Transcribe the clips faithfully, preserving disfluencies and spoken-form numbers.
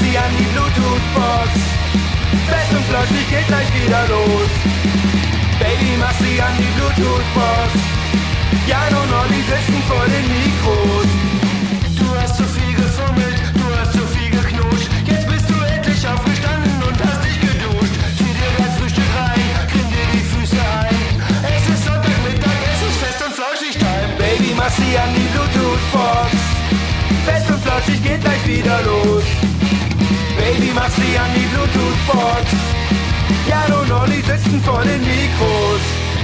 sie an die Bluetooth-Box. Fest und flauschig geht gleich wieder los. Baby, mach sie an die Bluetooth-Box. Jan und Olli sitzen vor den Mikros. Du hast zu viel gefummelt, du hast zu viel geknutscht. Jetzt bist du endlich aufgestanden und hast dich geduscht. Zieh dir dein Frühstück rein, creme dir die Füße ein. Es ist Sonntagmittag, es ist Fest und flauschig time. Baby, mach sie an die Bluetooth-Box. Fest und flauschig geht gleich wieder los. Baby, mach sie an die Bluetooth-Box. Jan und Olli sitzen vor den Mikros.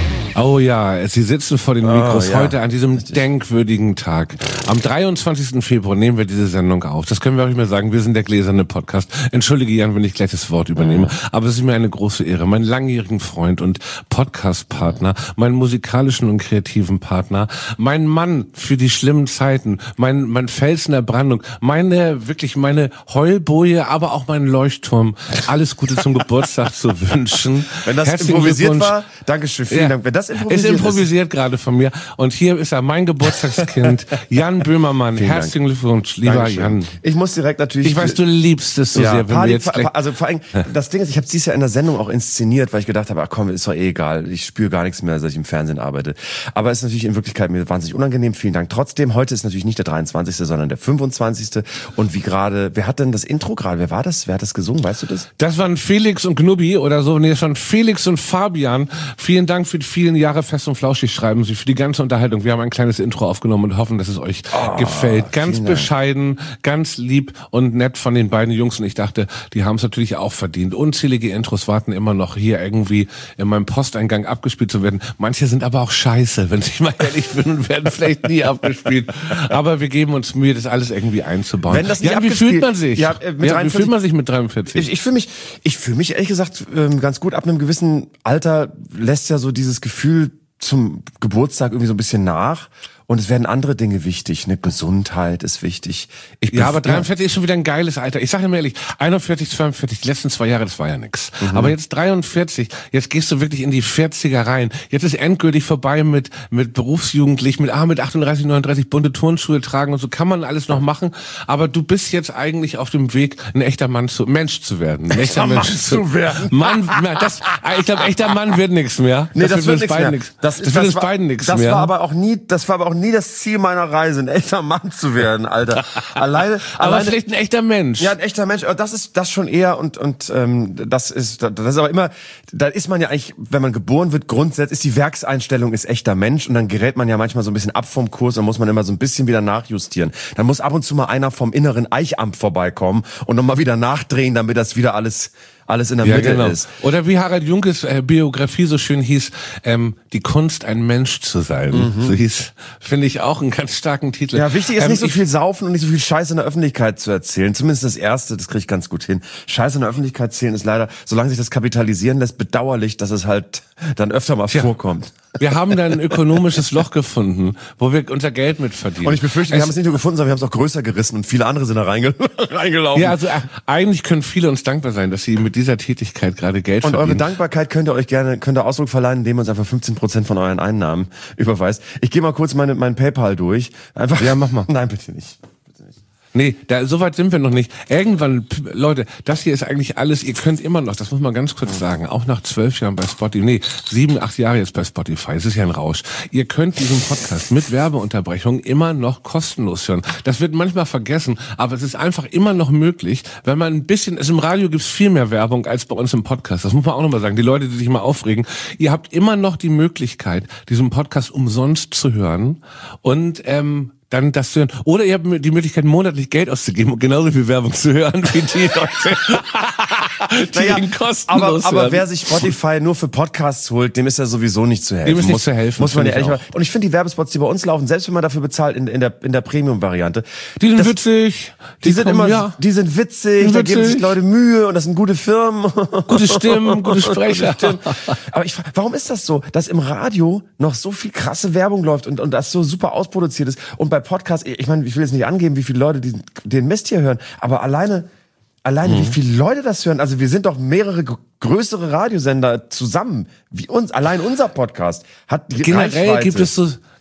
Oh ja, sie sitzen vor den Mikros oh, ja. heute an diesem denkwürdigen Tag. Am dreiundzwanzigsten Februar nehmen wir diese Sendung auf. Das können wir auch nicht mehr sagen. Wir sind der gläserne Podcast. Entschuldige, Jan, wenn ich gleich das Wort übernehme. Mhm. Aber es ist mir eine große Ehre, meinen langjährigen Freund und Podcast-Partner, meinen musikalischen und kreativen Partner, mein Mann für die schlimmen Zeiten, mein, mein Felsen der Brandung, meine, wirklich meine Heulboje, aber auch mein Leuchtturm. Alles Gute zum Geburtstag zu wünschen. Wenn das Herzlichen improvisiert Glückwunsch. war, Dankeschön, vielen Ja. Dank. Wenn das improvisiert ist improvisiert gerade von mir. Und hier ist er, mein Geburtstagskind, Jan Böhmermann. Vielen Herzlichen Glückwunsch, lieber Dankeschön. Jan. Ich muss direkt natürlich... Ich weiß, du liebst es so ja, sehr, wenn Party, wir jetzt gleich... Also vor allem, das Ding ist, ich habe dieses Jahr in der Sendung auch inszeniert, weil ich gedacht habe, ach komm, ist doch eh egal. Ich spüre gar nichts mehr, seit ich im Fernsehen arbeite. Aber es ist natürlich in Wirklichkeit mir wahnsinnig unangenehm. Vielen Dank trotzdem. Heute ist natürlich nicht der dreiundzwanzigste, sondern der fünfundzwanzigste Und wie gerade, wer hat denn das Intro gerade? Wer war das? Wer hat das gesungen? Weißt du das? Das waren Felix und Knubbi oder so. Nee, das waren Felix und Fabian. Vielen Dank für die vielen Jahre Fest und Flauschig, schreiben Sie, für die ganze Unterhaltung. Wir haben ein kleines Intro aufgenommen und hoffen, dass es euch oh, gefällt. Ganz bescheiden, ganz lieb und nett von den beiden Jungs. Und ich dachte, die haben es natürlich auch verdient. Unzählige Intros warten immer noch hier irgendwie in meinem Posteingang abgespielt zu werden. Manche sind aber auch scheiße, wenn ich mal ehrlich bin, und werden vielleicht nie abgespielt. Aber wir geben uns Mühe, das alles irgendwie einzubauen. Wenn das nicht ja, wie fühlt man sich? Ja, äh, mit ja, wie fühlt man sich mit dreiundvierzig? Ich, ich fühle mich, ich fühle mich ehrlich gesagt ähm, ganz gut. Ab einem gewissen Alter lässt ja so dieses Gefühl zum Geburtstag irgendwie so ein bisschen nach. Und es werden andere Dinge wichtig, ne? Gesundheit ist wichtig. Ich bin ja, aber dreiundvierzig ist schon wieder ein geiles Alter. Ich sage dir mal ehrlich, einundvierzig, zweiundvierzig, die letzten zwei Jahre, das war ja nix. Mhm. Aber jetzt dreiundvierzig, jetzt gehst du wirklich in die vierziger rein. Jetzt ist endgültig vorbei mit mit Berufsjugendlichen, mit ah, mit achtunddreißig, neununddreißig bunte Turnschuhe tragen und so kann man alles noch machen. Aber du bist jetzt eigentlich auf dem Weg, ein echter Mann zu Mensch zu werden. Ein echter Mann Mensch zu werden. Mann, das, ich glaube, echter Mann wird nichts mehr. Nee, das, das, wird wird uns beiden nichts nichts. Das, Das, das wird uns beiden nichts mehr. Das war aber auch nie, das war aber auch nie das Ziel meiner Reise, ein echter Mann zu werden, Alter. Alleine, aber alleine, vielleicht ein echter Mensch. Ja, ein echter Mensch. Das ist das schon eher und und ähm, das ist das ist aber immer, da ist man ja eigentlich, wenn man geboren wird, grundsätzlich ist die Werkseinstellung ist echter Mensch und dann gerät man ja manchmal so ein bisschen ab vom Kurs und muss man immer so ein bisschen wieder nachjustieren. Dann muss ab und zu mal einer vom inneren Eichamt vorbeikommen und nochmal wieder nachdrehen, damit das wieder alles alles in der ja, Mitte genau. ist. Oder wie Harald Junkes äh, Biografie so schön hieß, ähm, die Kunst, ein Mensch zu sein. Mhm. So hieß, finde ich auch einen ganz starken Titel. Ja, wichtig ist ähm, nicht so ich, viel saufen und nicht so viel Scheiße in der Öffentlichkeit zu erzählen. Zumindest das Erste, das kriege ich ganz gut hin. Scheiße in der Öffentlichkeit erzählen ist leider, solange sich das kapitalisieren lässt, bedauerlich, dass es halt dann öfter mal ja. vorkommt. Wir haben da ein ökonomisches Loch gefunden, wo wir unser Geld mit verdienen. Und ich befürchte, wir es haben es nicht nur gefunden, sondern wir haben es auch größer gerissen und viele andere sind da reingel- reingelaufen. Ja, also äh, eigentlich können viele uns dankbar sein, dass sie mit dieser Tätigkeit gerade Geld und verdienen. Und eure Dankbarkeit könnt ihr euch gerne, könnt ihr Ausdruck verleihen, indem ihr uns einfach fünfzehn Prozent von euren Einnahmen überweist. Ich gehe mal kurz meine, mein PayPal durch. Einfach. Ja, mach mal. Nein, bitte nicht. Nee, da, so weit sind wir noch nicht. Irgendwann, Leute, das hier ist eigentlich alles, ihr könnt immer noch, das muss man ganz kurz sagen, auch nach zwölf Jahren bei Spotify, nee, sieben, acht Jahre jetzt bei Spotify, es ist ja ein Rausch. Ihr könnt diesen Podcast mit Werbeunterbrechung immer noch kostenlos hören. Das wird manchmal vergessen, aber es ist einfach immer noch möglich, wenn man ein bisschen, also im Radio gibt's viel mehr Werbung als bei uns im Podcast. Das muss man auch nochmal sagen. Die Leute, die sich mal aufregen, ihr habt immer noch die Möglichkeit, diesen Podcast umsonst zu hören und, ähm, dann das zu hören. Oder ihr habt die Möglichkeit, monatlich Geld auszugeben und genauso viel Werbung zu hören, wie die Leute, die naja, ihn kostenlos aber, aber hören. wer sich Spotify nur für Podcasts holt, dem ist ja sowieso nicht zu helfen. Dem ist nicht muss, zu helfen. Muss man ja ehrlich auch. mal. Und ich finde die Werbespots, die bei uns laufen, selbst wenn man dafür bezahlt in, in der in der Premium-Variante, Die sind das, witzig. Die, die sind kommen, immer, ja. die sind witzig, Die da geben witzig. sich Leute Mühe und das sind gute Firmen. Gute Stimmen, gute Sprecher. Gute Stimmen. Aber ich, warum ist das so, dass im Radio noch so viel krasse Werbung läuft und, und das so super ausproduziert ist und bei Podcasts, ich meine, ich will jetzt nicht angeben, wie viele Leute die, den Mist hier hören, aber alleine, alleine, mhm. wie viele Leute das hören, also wir sind doch mehrere g- größere Radiosender zusammen, wie uns, allein unser Podcast hat die Generell Reichweite. gibt es so,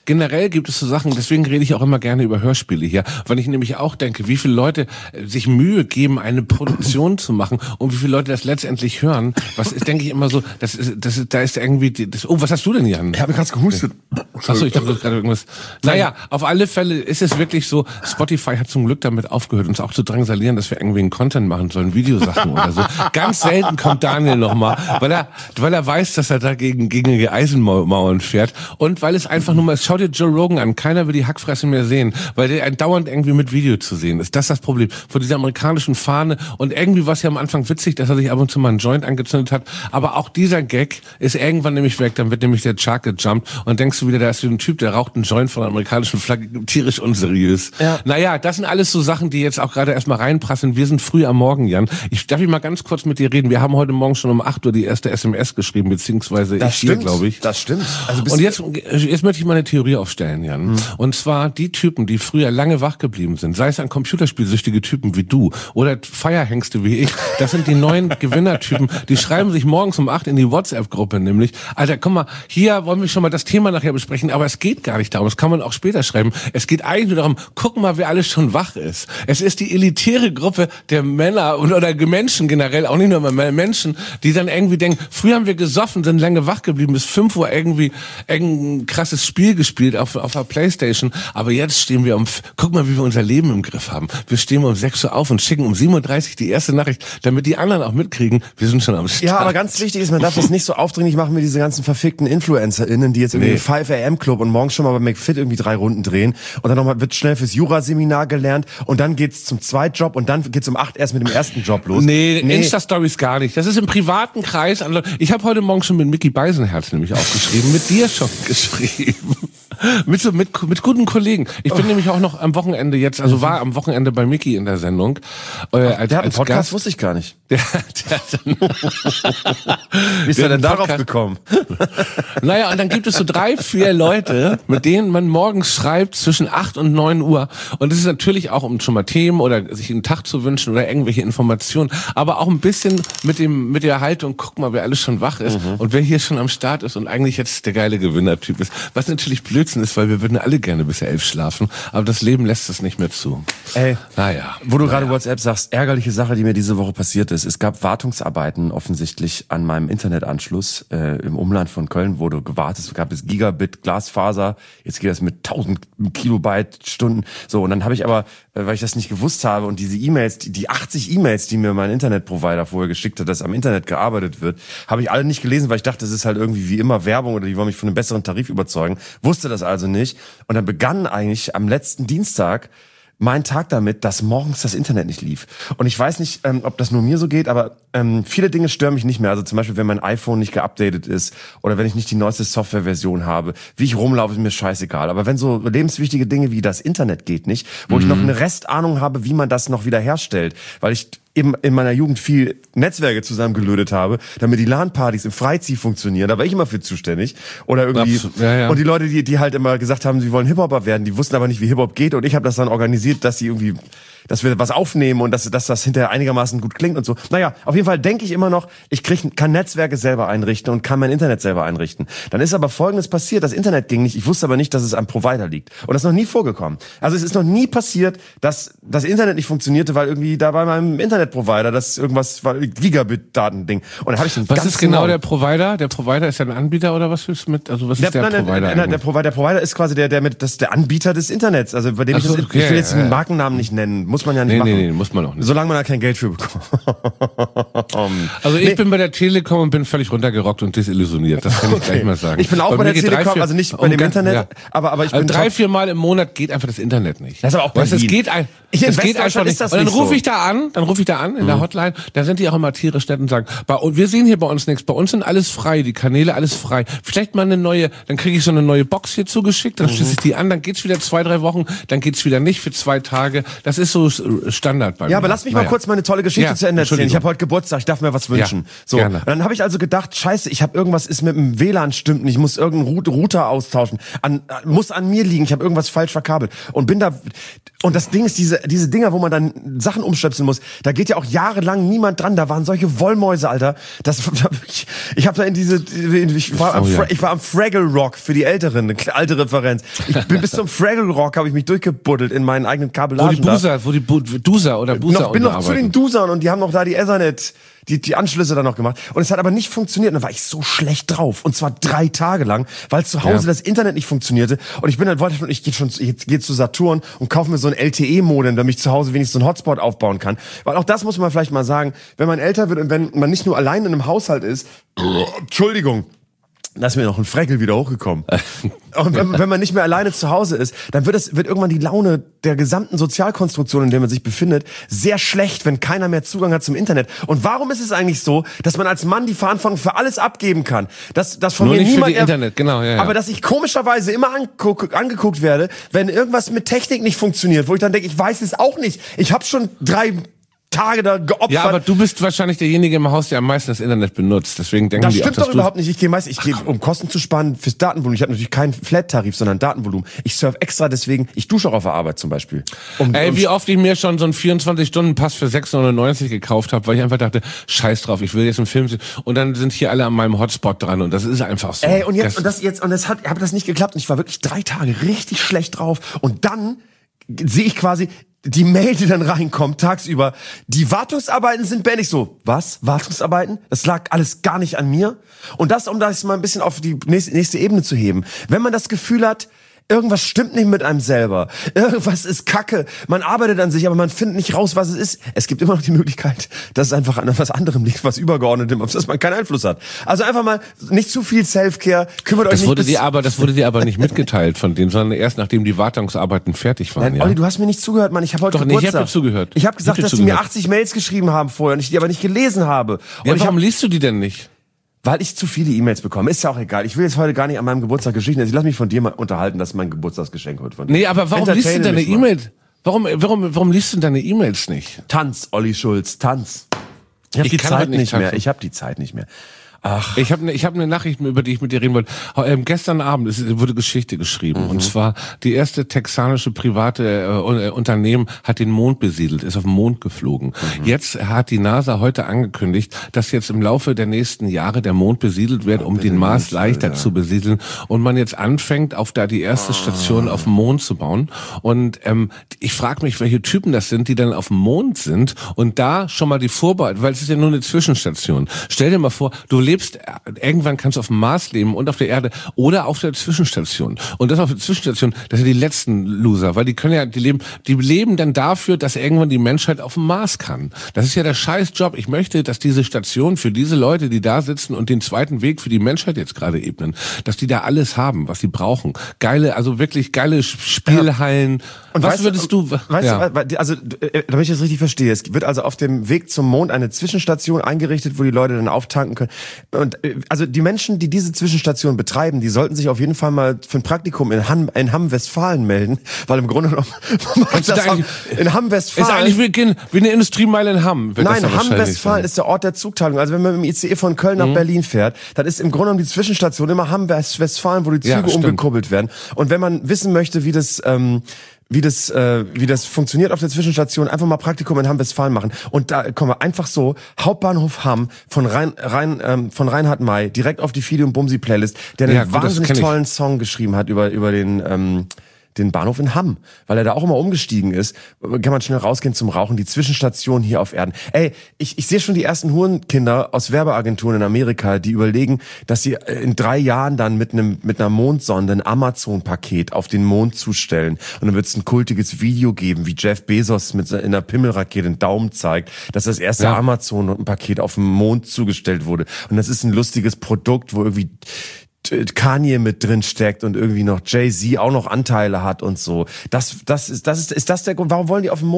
generell gibt es so Sachen, deswegen rede ich auch immer gerne über Hörspiele hier, weil ich nämlich auch denke, wie viele Leute sich Mühe geben, eine Produktion zu machen und wie viele Leute das letztendlich hören. Was ist, denke ich immer so, das ist, das ist, da ist irgendwie, das, oh, was hast du denn, Jan? Ich habe gerade gehustet. Achso, ich dachte gerade irgendwas. Naja, auf alle Fälle ist es wirklich so, Spotify hat zum Glück damit aufgehört, uns auch zu drangsalieren, dass wir irgendwie einen Content machen sollen, Videosachen oder so. Ganz selten kommt Daniel nochmal, weil er, weil er weiß, dass er da gegen, gegen die Eisenmauern fährt und weil es einfach nur mal, schau dir Joe Rogan an, keiner will die Hackfresse mehr sehen, weil der dauernd irgendwie mit Video zu sehen ist. Das ist das Problem. Vor dieser amerikanischen Fahne und irgendwie war es ja am Anfang witzig, dass er sich ab und zu mal einen Joint angezündet hat, aber auch dieser Gag ist irgendwann nämlich weg, dann wird nämlich der Chart gejumpt und denkst du wieder, da ist so ein Typ, der raucht einen Joint von der amerikanischen Flagge, tierisch unseriös. Ja. Naja, das sind alles so Sachen, die jetzt auch gerade erstmal reinprasseln. Wir sind früh am Morgen, Jan. Ich darf ich mal ganz kurz mit dir reden. Wir haben heute Morgen schon um acht Uhr die erste S M S geschrieben, beziehungsweise das ich hier, glaube ich. Das stimmt. Also und jetzt, jetzt möchte ich mal eine Theorie aufstellen, Jan. Mhm. Und zwar die Typen, die früher lange wach geblieben sind, sei es an computerspielsüchtige Typen wie du oder Feierhengste wie ich, das sind die neuen Gewinnertypen, die schreiben sich morgens um acht in die WhatsApp-Gruppe nämlich, Alter, guck mal, hier wollen wir schon mal das Thema nachher besprechen, aber es geht gar nicht darum, das kann man auch später schreiben. Es geht eigentlich nur darum, guck mal, wer alles schon wach ist. Es ist die elitäre Gruppe der Männer oder Menschen generell, auch nicht nur mehr Menschen, die dann irgendwie denken, früher haben wir gesoffen, sind lange wach geblieben, bis fünf Uhr irgendwie irgendein krasses Spiel gespielt auf, auf der Playstation, aber jetzt stehen wir um, guck mal, wie wir unser Leben im Griff haben. Wir stehen um sechs Uhr auf und schicken um sieben Uhr dreißig die erste Nachricht, damit die anderen auch mitkriegen, wir sind schon am Start. Ja, aber ganz wichtig ist, man darf das nicht so aufdringlich machen wie diese ganzen verfickten InfluencerInnen, die jetzt irgendwie nee. five A M Club und morgens schon mal bei McFit irgendwie drei Runden drehen und dann nochmal wird schnell fürs Juraseminar gelernt und dann geht's zum Zweitjob und dann geht's um acht erst mit dem ersten Job los. Nee, nee. Insta-Stories gar nicht. Das ist im privaten Kreis. Ich habe heute Morgen schon mit Micky Beisenherz nämlich aufgeschrieben, mit dir schon geschrieben. mit, so, mit, mit guten Kollegen. Ich bin oh. nämlich auch noch am Wochenende jetzt, also war am Wochenende bei Micky in der Sendung. Äh, als, der hat einen Podcast, Gast. Wusste ich gar nicht. Der, der hat dann Wie ist er denn darauf gekommen? Naja, und dann gibt es so drei, vier Leute, mit denen man morgens schreibt zwischen acht und neun Uhr. Und das ist natürlich auch, um schon mal Themen oder sich einen Tag zu wünschen oder irgendwelche Informationen, aber auch ein bisschen mit dem mit der Haltung, guck mal, wer alles schon wach ist mhm. und wer hier schon am Start ist und eigentlich jetzt der geile Gewinnertyp ist. Was natürlich Blödsinn ist, weil wir würden alle gerne bis elf schlafen, aber das Leben lässt es nicht mehr zu. Ey, naja. Wo du naja. gerade WhatsApp sagst, ärgerliche Sache, die mir diese Woche passiert ist. Es gab Wartungsarbeiten offensichtlich an meinem Internetanschluss. Äh, Im Umland von Köln wurde gewartet. Es gab es Gigabit Glasfaser. Jetzt geht das mit tausend Kilobyte Stunden. So, und dann habe ich aber, äh, weil ich das nicht gewusst habe und diese E-Mails, die, die achtzig E-Mails, die mir mein Internetprovider vorher geschickt hat, dass am Internet gearbeitet wird, habe ich alle nicht gelesen, weil ich dachte, das ist halt irgendwie wie immer Werbung oder die wollen mich von einem besseren Tarif überzeugen. Wusste das also nicht. Und dann begann eigentlich am letzten Dienstag mein Tag damit, dass morgens das Internet nicht lief. Und ich weiß nicht, ähm, ob das nur mir so geht, aber ähm, viele Dinge stören mich nicht mehr. Also zum Beispiel, wenn mein iPhone nicht geupdatet ist oder wenn ich nicht die neueste Softwareversion habe. Wie ich rumlaufe, ist mir scheißegal. Aber wenn so lebenswichtige Dinge wie das Internet geht nicht, wo mhm. ich noch eine Restahnung habe, wie man das noch wieder herstellt, weil ich eben in meiner Jugend viel Netzwerke zusammengelötet habe, damit die LAN-Partys im Freizieh funktionieren. Da war ich immer für zuständig. Oder irgendwie ja, ja. Und die Leute, die die halt immer gesagt haben, sie wollen Hip-Hopper werden, die wussten aber nicht, wie Hip-Hop geht. Und ich habe das dann organisiert, dass sie irgendwie, dass wir was aufnehmen und dass, dass das hinterher einigermaßen gut klingt und so. Naja, auf jeden Fall denke ich immer noch, ich krieg, kann Netzwerke selber einrichten und kann mein Internet selber einrichten. Dann ist aber Folgendes passiert, das Internet ging nicht. Ich wusste aber nicht, dass es am Provider liegt. Und das ist noch nie vorgekommen. Also es ist noch nie passiert, dass das Internet nicht funktionierte, weil irgendwie da bei meinem Internetprovider das irgendwas war, Gigabit-Datending. Und da habe ich den Was ist genau der Provider? Der Provider ist ja ein Anbieter oder was ist mit? Also was ist der, der nein, Provider? Nein, nein, der Provider, der Provider ist quasi der, der mit, das ist der Anbieter des Internets. Also bei dem ich, so, das, okay, ich will jetzt den ja, Markennamen nicht nennen, muss man ja nicht nee, machen. Nee, nee, muss man auch nicht. Solange man da kein Geld für bekommt. um, also ich nee. bin bei der Telekom und bin völlig runtergerockt und desillusioniert. Das kann ich okay. gleich mal sagen. Ich bin auch bei, bei der Telekom, drei, vier, also nicht bei um dem ganz, Internet, ja. aber aber ich bin also drei, vier Mal im Monat geht einfach das Internet nicht. Das ist aber auch bei weißt, es geht ein, ich es geht einfach nicht. Und dann rufe ich da an, dann rufe ich da an in mhm. der Hotline. Da sind die auch immer tierisch nett und sagen, bei, wir sehen hier bei uns nichts. Bei uns sind alles frei, die Kanäle alles frei. Vielleicht mal eine neue, dann kriege ich so eine neue Box hier zugeschickt, dann mhm. schließe ich die an, dann geht's wieder zwei, drei Wochen, dann geht's wieder nicht für zwei Tage. Das ist so so Standard bei mir. Ja, aber lass mich naja. mal kurz meine tolle Geschichte Ja, zu Ende erzählen. Ich habe heute Geburtstag, ich darf mir was wünschen. Ja, so, gerne. und dann habe ich also gedacht, scheiße, ich habe irgendwas ist mit dem W L A N stimmt nicht, ich muss irgendeinen Router austauschen. An, muss an mir liegen, ich habe irgendwas falsch verkabelt und bin da und das Ding ist diese diese Dinger, wo man dann Sachen umstöpseln muss. Da geht ja auch jahrelang niemand dran. Da waren solche Wollmäuse, Alter. Das ich, ich habe da in diese ich war, am, oh, ja. ich war am Fraggle Rock für die Älteren, eine alte Referenz. Ich bin bis zum Fraggle Rock habe ich mich durchgebuddelt in meinen eigenen Kabelagen. Wo die Busa, wo die Bu- Dusa oder Busa noch, bin noch zu arbeiten. den Dusern und die haben noch da die Ethernet, die, die Anschlüsse dann noch gemacht. Und es hat aber nicht funktioniert. Und dann war ich so schlecht drauf. Und zwar drei Tage lang, weil zu Hause Ja. das Internet nicht funktionierte. Und ich bin dann, wollte schon, ich gehe schon, ich gehe zu Saturn und kaufe mir so ein L T E-Modem, damit ich zu Hause wenigstens so einen Hotspot aufbauen kann. Weil auch das muss man vielleicht mal sagen, wenn man älter wird und wenn man nicht nur allein in einem Haushalt ist, Entschuldigung, da ist mir noch ein Freckel wieder hochgekommen. Und wenn, wenn man nicht mehr alleine zu Hause ist, dann wird es wird irgendwann die Laune der gesamten Sozialkonstruktion, in der man sich befindet, sehr schlecht, wenn keiner mehr Zugang hat zum Internet. Und warum ist es eigentlich so, dass man als Mann die Verantwortung für alles abgeben kann? Dass, dass von Nur mir nicht für niemand die Internet, genau, ja, ja. Aber dass ich komischerweise immer anguck, angeguckt werde, wenn irgendwas mit Technik nicht funktioniert, wo ich dann denke, ich weiß es auch nicht. Ich habe schon drei Tage da geopfert. Ja, aber du bist wahrscheinlich derjenige im Haus, der am meisten das Internet benutzt. Deswegen denken Das die stimmt auch, dass doch du überhaupt nicht. Ich gehe meist, ich gehe, um Kosten zu sparen fürs Datenvolumen. Ich habe natürlich keinen Flat-Tarif, sondern Datenvolumen. Ich surfe extra deswegen. Ich dusche auch auf der Arbeit zum Beispiel. Um, Ey, um, wie oft ich mir schon so einen vierundzwanzig-Stunden-Pass für sechs neunundneunzig gekauft habe, weil ich einfach dachte, scheiß drauf, ich will jetzt einen Film sehen. Und dann sind hier alle an meinem Hotspot dran und das ist einfach so. Ey, und jetzt, das, und das jetzt, und das hat, hat das nicht geklappt und ich war wirklich drei Tage richtig schlecht drauf und dann sehe ich quasi die Mail, die dann reinkommt, tagsüber, die Wartungsarbeiten sind beendet. Ich so, was? Wartungsarbeiten? Das lag alles gar nicht an mir. Und das, um das mal ein bisschen auf die nächste, nächste Ebene zu heben. Wenn man das Gefühl hat, irgendwas stimmt nicht mit einem selber. Irgendwas ist Kacke. Man arbeitet an sich, aber man findet nicht raus, was es ist. Es gibt immer noch die Möglichkeit, dass es einfach an etwas anderem liegt, was Übergeordnetem, auf das man keinen Einfluss hat. Also einfach mal nicht zu viel Selfcare. Kümmert euch das nicht wurde bis dir aber, das wurde dir aber nicht mitgeteilt von denen, sondern erst nachdem die Wartungsarbeiten fertig waren. Nein, ja. Olli, du hast mir nicht zugehört, Mann. Ich habe heute Doch, nee, ich Geburtstag. hab dir zugehört. Ich habe gesagt, Ich hab dass dir die mir zugehört. achtzig Mails geschrieben haben vorher und ich die aber nicht gelesen habe. Und Ja, ich warum hab, liest du die denn nicht? weil ich zu viele E-Mails bekomme. Ist ja auch egal. Ich will jetzt heute gar nicht an meinem Geburtstag Geschichten. Also ich lass mich von dir mal unterhalten, das ist mein Geburtstagsgeschenk heute von dir. Nee, aber warum liest du Entertaine deine mich mal. E-Mails? Warum, warum, warum liest du deine E-Mails nicht? Tanz, Olli Schulz, Tanz. Ich habe Ich die kann Zeit heute nicht nicht mehr. tanzen. Ich habe die Zeit nicht mehr. Ach, Ich habe ne, ich hab eine Nachricht, über die ich mit dir reden wollte. Ähm, gestern Abend ist, wurde Geschichte geschrieben. Mhm. Und zwar, die erste texanische private äh, Unternehmen hat den Mond besiedelt, ist auf den Mond geflogen. Mhm. Jetzt hat die NASA heute angekündigt, dass jetzt im Laufe der nächsten Jahre der Mond besiedelt wird, um den Mars nicht, leichter Alter. zu besiedeln. Und man jetzt anfängt, auf da die erste Station auf dem Mond zu bauen. Und ähm, ich frage mich, welche Typen das sind, die dann auf dem Mond sind und da schon mal die Vorbereitung, weil es ist ja nur eine Zwischenstation. Stell dir mal vor, du lebst, irgendwann kannst du auf dem Mars leben und auf der Erde oder auf der Zwischenstation. Und das auf der Zwischenstation, das sind die letzten Loser, weil die können ja, die leben, die leben dann dafür, dass irgendwann die Menschheit auf dem Mars kann. Das ist ja der Scheißjob. Ich möchte, dass diese Station für diese Leute, die da sitzen und den zweiten Weg für die Menschheit jetzt gerade ebnen, dass die da alles haben, was sie brauchen. Geile, also wirklich geile Spielhallen. Und was weißt würdest du, du, weißt ja. du, also, äh, damit ich das richtig verstehe, es wird also auf dem Weg zum Mond eine Zwischenstation eingerichtet, wo die Leute dann auftanken können. Und äh, also die Menschen, die diese Zwischenstation betreiben, die sollten sich auf jeden Fall mal für ein Praktikum in Hamm, in Hamm-Westfalen melden, weil im Grunde genommen Kannst du das da haben, eigentlich- in Hamm-Westfalen. Ist eigentlich wie, wie eine Industriemeile in Hamm. wird das Nein, dann wahrscheinlich Hamm-Westfalen sein. ist der Ort der Zugteilung. Also wenn man mit dem I C E von Köln Mhm. nach Berlin fährt, dann ist im Grunde genommen die Zwischenstation immer Hamm-Westfalen, wo die Züge Ja, stimmt. umgekurbelt werden. Und wenn man wissen möchte, wie das ähm, wie das äh, wie das funktioniert auf der Zwischenstation, einfach mal Praktikum in Hamm-Westfalen machen. Und da kommen wir einfach so, Hauptbahnhof Hamm von Rein, Rein, ähm, von Reinhard May, direkt auf die Fide und Bumsi Playlist, der einen Ja, gut, das wahnsinnig kenn ich. tollen Song geschrieben hat über über den ähm, den Bahnhof in Hamm, weil er da auch immer umgestiegen ist, kann man schnell rausgehen zum Rauchen, die Zwischenstation hier auf Erden. Ey, ich, ich sehe schon die ersten Hurenkinder aus Werbeagenturen in Amerika, die überlegen, dass sie in drei Jahren dann mit einem mit einer Mondsonde ein Amazon-Paket auf den Mond zustellen. Und dann wird es ein kultiges Video geben, wie Jeff Bezos mit in einer Pimmelrakete den Daumen zeigt, dass das erste Ja. Amazon-Paket auf dem Mond zugestellt wurde. Und das ist ein lustiges Produkt, wo irgendwie Kanye mit drin steckt und irgendwie noch Jay-Z auch noch Anteile hat und so. Das, das ist, das ist, ist das der Grund? Warum wollen die auf den Mond?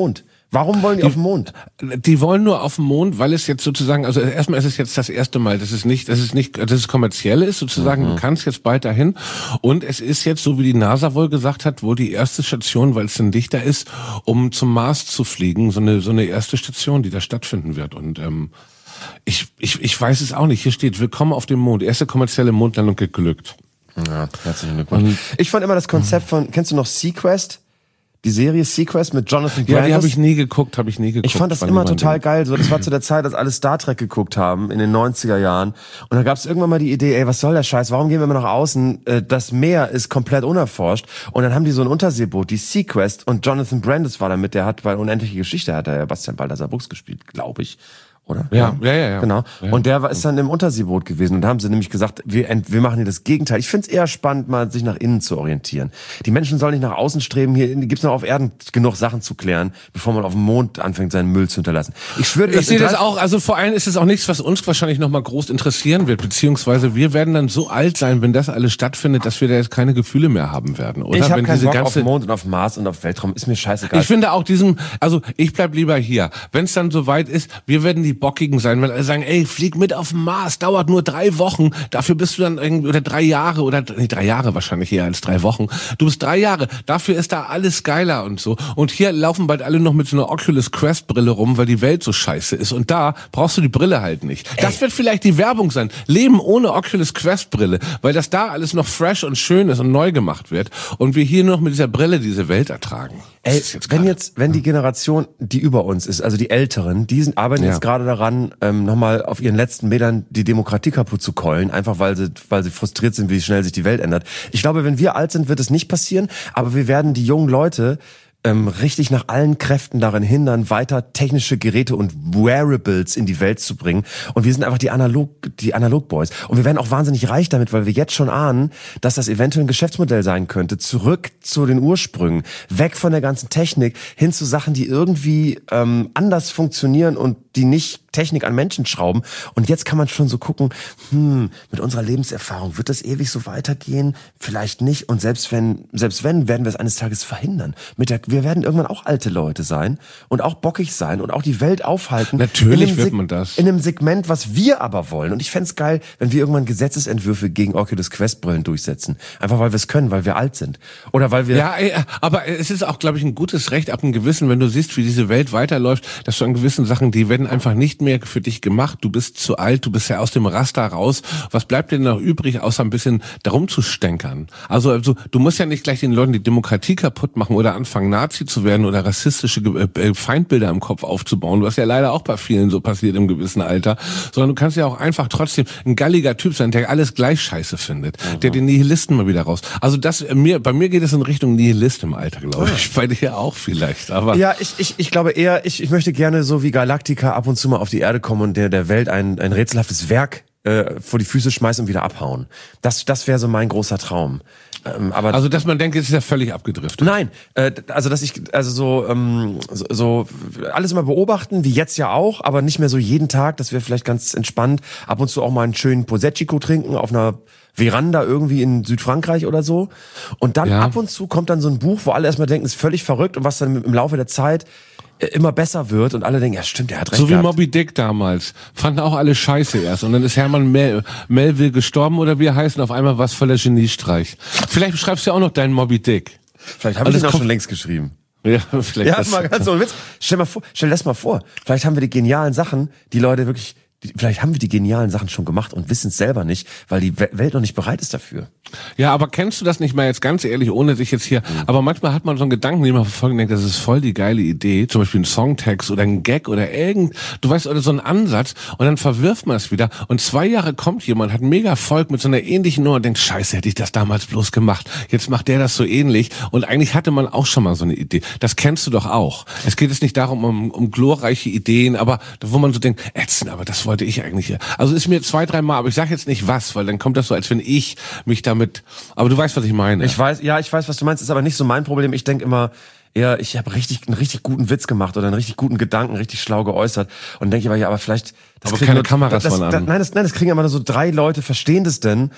Warum wollen die, die auf den Mond? Die wollen nur auf den Mond, weil es jetzt sozusagen, also erstmal ist es jetzt das erste Mal, dass es nicht, dass es nicht, dass es kommerziell ist sozusagen. Mhm. Du kannst jetzt bald dahin und es ist jetzt, so wie die NASA wohl gesagt hat, wohl die erste Station, weil es dann dichter ist, um zum Mars zu fliegen, so eine so eine erste Station, die da stattfinden wird. Und ähm, ich ich ich weiß es auch nicht. Hier steht Willkommen auf dem Mond, erste kommerzielle Mondlandung geglückt. Ja, herzlichen Glückwunsch. Ich fand immer das Konzept von, kennst du noch Sequest? Die Serie Sequest mit Jonathan Brandis. Ja, die habe ich nie geguckt, habe ich nie geguckt. Ich fand das immer total geil. So, das war zu der Zeit, als alle Star Trek geguckt haben, in den neunziger Jahren. Und da gab es irgendwann mal die Idee, ey, was soll der Scheiß? Warum gehen wir immer nach außen? Das Meer ist komplett unerforscht. Und dann haben die so ein Unterseeboot, die Sequest. Und Jonathan Brandis war damit, der hat, weil Unendliche Geschichte hat er ja Bastian Balthasar Buchs gespielt, glaube ich. Oder? Ja, ja, ja, ja. Genau. Ja. Und der war, ist dann im Unterseeboot gewesen. Und da haben sie nämlich gesagt, wir, wir machen hier das Gegenteil. Ich finde es eher spannend, mal sich nach innen zu orientieren. Die Menschen sollen nicht nach außen streben. Hier gibt's noch auf Erden genug Sachen zu klären, bevor man auf dem Mond anfängt, seinen Müll zu hinterlassen. Ich schwöre, ich sehe das auch. Also vor allem ist es auch nichts, was uns wahrscheinlich noch mal groß interessieren wird. Beziehungsweise wir werden dann so alt sein, wenn das alles stattfindet, dass wir da jetzt keine Gefühle mehr haben werden. Oder? Ich habe keinen diese Bock ganze auf den Mond und auf Mars und auf Weltraum. Ist mir scheißegal. Ich finde auch diesen, also ich bleib lieber hier. Wenn es dann soweit ist, wir werden die Bockigen sein, weil alle sagen, ey, flieg mit auf den Mars, dauert nur drei Wochen, dafür bist du dann irgendwie, oder drei Jahre, oder nee, drei Jahre wahrscheinlich eher als drei Wochen. Du bist drei Jahre, dafür ist da alles geiler und so. Und hier laufen bald alle noch mit so einer Oculus Quest Brille rum, weil die Welt so scheiße ist. Und da brauchst du die Brille halt nicht. Ey. Das wird vielleicht die Werbung sein. Leben ohne Oculus Quest Brille, weil das da alles noch fresh und schön ist und neu gemacht wird. Und wir hier nur noch mit dieser Brille diese Welt ertragen. Ey, jetzt wenn jetzt, wenn die Generation, die über uns ist, also die Älteren, die sind, arbeiten ja. jetzt gerade daran, ähm, nochmal auf ihren letzten Metern die Demokratie kaputt zu keulen, einfach weil sie, weil sie frustriert sind, wie schnell sich die Welt ändert. Ich glaube, wenn wir alt sind, wird es nicht passieren, aber wir werden die jungen Leute ähm, richtig nach allen Kräften darin hindern, weiter technische Geräte und Wearables in die Welt zu bringen. Und wir sind einfach die Analog, die Analog-Boys. Und wir werden auch wahnsinnig reich damit, weil wir jetzt schon ahnen, dass das eventuell ein Geschäftsmodell sein könnte. Zurück zu den Ursprüngen. Weg von der ganzen Technik, hin zu Sachen, die irgendwie ähm, anders funktionieren und die nicht Technik an Menschen schrauben. Und jetzt kann man schon so gucken, hm, mit unserer Lebenserfahrung, wird das ewig so weitergehen? Vielleicht nicht. Und selbst wenn, selbst wenn, werden wir es eines Tages verhindern. Mit der, wir werden irgendwann auch alte Leute sein und auch bockig sein und auch die Welt aufhalten. Natürlich wird man das. In einem Segment, was wir aber wollen. Und ich fänd's geil, wenn wir irgendwann Gesetzesentwürfe gegen Oculus Quest Brillen durchsetzen. Einfach weil wir es können, weil wir alt sind. Oder weil wir... Ja, aber es ist auch, glaube ich, ein gutes Recht ab einem gewissen, wenn du siehst, wie diese Welt weiterläuft, dass du an gewissen Sachen, die werden einfach nicht mehr für dich gemacht. Du bist zu alt, du bist ja aus dem Raster raus. Was bleibt dir noch übrig, außer ein bisschen darum zu stänkern? Also, also du musst ja nicht gleich den Leuten die Demokratie kaputt machen oder anfangen, Nazi zu werden oder rassistische äh, Feindbilder im Kopf aufzubauen, was ja leider auch bei vielen so passiert im gewissen Alter. Sondern du kannst ja auch einfach trotzdem ein galliger Typ sein, der alles gleich scheiße findet. Mhm. Der den Nihilisten mal wieder raus. Also das, mir, bei mir geht es in Richtung Nihilist im Alter, glaube ich. Ja. Bei dir auch vielleicht. Aber ja, ich, ich, ich glaube eher, ich, ich möchte gerne so wie Galactica ab und zu mal auf die Erde kommen und der, der Welt ein, ein rätselhaftes Werk äh, vor die Füße schmeißen und wieder abhauen. Das, das wäre so mein großer Traum. Ähm, aber also, dass man denkt, es ist ja völlig abgedriftet. Nein, äh, also dass ich, also so, ähm, so, so alles immer beobachten, wie jetzt ja auch, aber nicht mehr so jeden Tag. Das wäre vielleicht ganz entspannt. Ab und zu auch mal einen schönen Prosecco trinken auf einer Veranda irgendwie in Südfrankreich oder so. Und dann ja. ab und zu kommt dann so ein Buch, wo alle erstmal denken, ist völlig verrückt und was dann im Laufe der Zeit immer besser wird und alle denken, ja stimmt, der hat recht So wie gehabt. Moby Dick damals. Fanden auch alle scheiße erst. Und dann ist Hermann Mel Melville gestorben oder wie er heißt und auf einmal war es voller Geniestreich. Vielleicht schreibst du ja auch noch deinen Moby Dick. Vielleicht habe ich den auch schon längst geschrieben. Ja, vielleicht. Ja, mal ganz so ein Witz. Stell mal vor, stell das mal vor. Vielleicht haben wir die genialen Sachen, die Leute wirklich, die, vielleicht haben wir die genialen Sachen schon gemacht und wissen es selber nicht, weil die Welt noch nicht bereit ist dafür. Ja, aber kennst du das nicht mal jetzt ganz ehrlich, ohne sich jetzt hier, mhm. aber manchmal hat man so einen Gedanken, den man verfolgt und denkt, das ist voll die geile Idee, zum Beispiel ein Songtext oder ein Gag oder irgend, du weißt, oder so ein Ansatz und dann verwirft man es wieder und zwei Jahre kommt jemand, hat mega Erfolg mit so einer ähnlichen Nummer und denkt, scheiße, hätte ich das damals bloß gemacht, jetzt macht der das so ähnlich und eigentlich hatte man auch schon mal so eine Idee, das kennst du doch auch. Es geht jetzt nicht darum, um, um glorreiche Ideen, aber wo man so denkt, ätzend, aber das wollte ich eigentlich, also ist mir zwei, drei Mal, aber ich sag jetzt nicht was, weil dann kommt das so, als wenn ich mich damit Mit, aber du weißt, was ich meine. Ich weiß, ja, ich weiß, was du meinst, ist aber nicht so mein Problem. Ich denke immer, ja, ich habe richtig einen richtig guten Witz gemacht oder einen richtig guten Gedanken, richtig schlau geäußert und denke aber, ja, aber vielleicht... Das aber keine nur, Kameras das, von an. Das, nein, das, nein, das kriegen aber nur so drei Leute, verstehen das denn?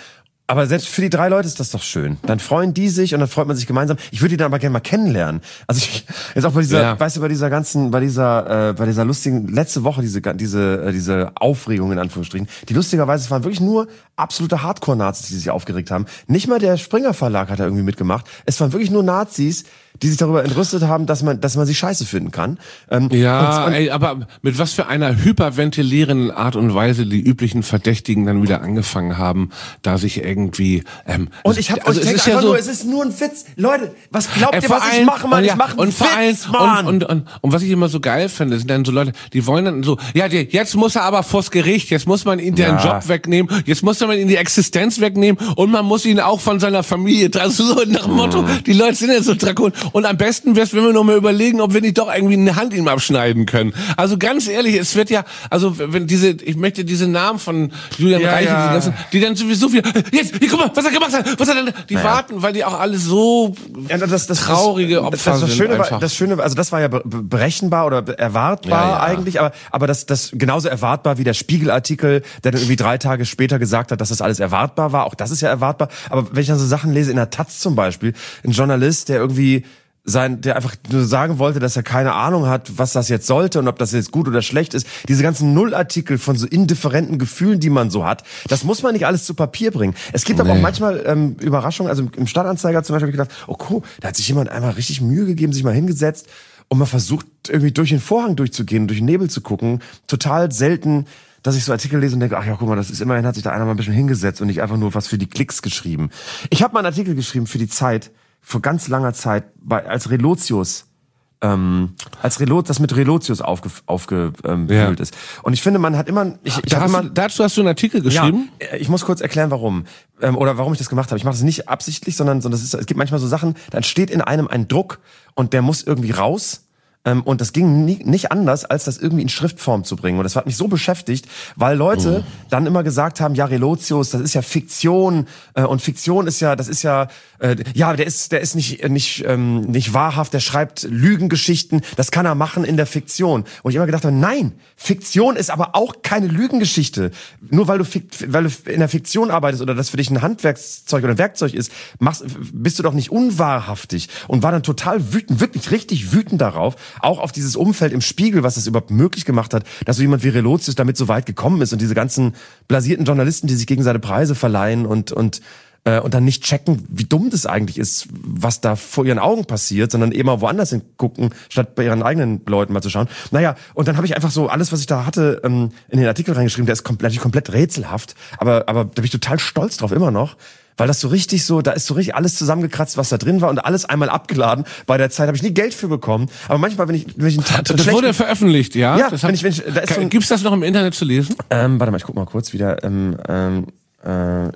Aber selbst für die drei Leute ist das doch schön. Dann freuen die sich und dann freut man sich gemeinsam. Ich würde die dann aber gerne mal kennenlernen. Also ich, jetzt auch bei dieser, ja. weißt du, bei dieser ganzen, bei dieser, äh, bei dieser lustigen, letzte Woche diese, diese, äh, diese Aufregung in Anführungsstrichen, die lustigerweise, es waren wirklich nur absolute Hardcore-Nazis, die sich aufgeregt haben. Nicht mal der Springer Verlag hat da irgendwie mitgemacht. Es waren wirklich nur Nazis, die sich darüber entrüstet haben, dass man, dass man sie scheiße finden kann. Ähm, ja, und, und, ey, aber mit was für einer hyperventilierenden Art und Weise die üblichen Verdächtigen dann wieder angefangen haben, da sich irgendwie... Ähm, und ich habe also ich es denke ist ja einfach so, nur, es ist nur ein Witz. Leute, was glaubt äh, ihr, was allem, ich mache, Mann? Und ja, ich mache einen und vor allem, Witz, Mann! Und, und, und, und was ich immer so geil finde, sind dann so Leute, die wollen dann so, ja, die, jetzt muss er aber vors Gericht, jetzt muss man ihn den Ja. Job wegnehmen, jetzt muss man ihn die Existenz wegnehmen und man muss ihn auch von seiner Familie, also so nach dem Motto, die Leute sind ja so drakonisch. Und am besten wär's, wenn wir noch mal überlegen, ob wir nicht doch irgendwie eine Hand ihm abschneiden können. Also ganz ehrlich, es wird ja, also wenn diese, ich möchte diese Namen von Julian Ja, Reichelt, ja. die, ganzen, die dann sowieso wieder, jetzt, hier, guck mal, was er gemacht hat, was er dann, die Ja. warten, weil die auch alle so Ja, das, das, traurige das, Opfer das, das sind Schöne einfach. war, das Schöne, also das war ja be- berechenbar oder erwartbar Ja, ja. eigentlich, aber aber das das genauso erwartbar wie der Spiegelartikel, der dann irgendwie drei Tage später gesagt hat, dass das alles erwartbar war. Auch das ist ja erwartbar. Aber wenn ich dann so Sachen lese in der Taz zum Beispiel, ein Journalist, der irgendwie sein, der einfach nur sagen wollte, dass er keine Ahnung hat, was das jetzt sollte und ob das jetzt gut oder schlecht ist. Diese ganzen Nullartikel von so indifferenten Gefühlen, die man so hat, das muss man nicht alles zu Papier bringen. Es gibt aber Nee. auch manchmal ähm, Überraschungen. Also im Stadtanzeiger zum Beispiel habe ich gedacht, oh cool, da hat sich jemand einmal richtig Mühe gegeben, sich mal hingesetzt und mal versucht, irgendwie durch den Vorhang durchzugehen, durch den Nebel zu gucken. Total selten, dass ich so Artikel lese und denke, ach ja, guck mal, das ist immerhin, hat sich da einer mal ein bisschen hingesetzt und nicht einfach nur was für die Klicks geschrieben. Ich habe mal einen Artikel geschrieben für die Zeit, vor ganz langer Zeit, bei, als Relotius, ähm, als Relot, das mit Relotius aufge, aufgefüllt ähm, Ja. ist. Und ich finde, man hat immer, ich, ich Da habe hast, immer, du- dazu hast du einen Artikel geschrieben? ja, ich muss kurz erklären, warum. Ähm, oder warum ich das gemacht habe. Ich mache das nicht absichtlich, sondern, sondern das ist, es gibt manchmal so Sachen, da entsteht in einem ein Druck und der muss irgendwie raus. Ähm, und das ging nie, nicht anders, als das irgendwie in Schriftform zu bringen. Und das hat mich so beschäftigt, weil Leute Mhm. dann immer gesagt haben, ja, Relotius, das ist ja Fiktion. Äh, und Fiktion ist ja, das ist ja, äh, ja, der ist, der ist nicht, nicht, ähm, nicht wahrhaft, der schreibt Lügengeschichten. Das kann er machen in der Fiktion. Und ich immer gedacht habe, nein, Fiktion ist aber auch keine Lügengeschichte. Nur weil du, Fik- weil du in der Fiktion arbeitest oder das für dich ein Handwerkszeug oder ein Werkzeug ist, machst, bist du doch nicht unwahrhaftig. Und war dann total wütend, wirklich richtig wütend darauf, auch auf dieses Umfeld im Spiegel, was es überhaupt möglich gemacht hat, dass so jemand wie Relotius damit so weit gekommen ist und diese ganzen blasierten Journalisten, die sich gegen seine Preise verleihen und und äh, und dann nicht checken, wie dumm das eigentlich ist, was da vor ihren Augen passiert, sondern eben mal woanders hingucken, statt bei ihren eigenen Leuten mal zu schauen. Naja, und dann habe ich einfach so alles, was ich da hatte, ähm, in den Artikel reingeschrieben. Der ist komplett, natürlich komplett rätselhaft, aber aber da bin ich total stolz drauf immer noch. Weil das so richtig so, da ist so richtig alles zusammengekratzt, was da drin war und alles einmal abgeladen. Bei der Zeit habe ich nie Geld für bekommen. Aber manchmal, wenn ich, wenn ich einen Tag Das wurde veröffentlicht, ja? Ja, das wenn ich- wenn ich- da ist so ein- gibt's das noch im Internet zu lesen? ähm, warte mal, ich guck mal kurz wieder. Ähm, ähm, äh,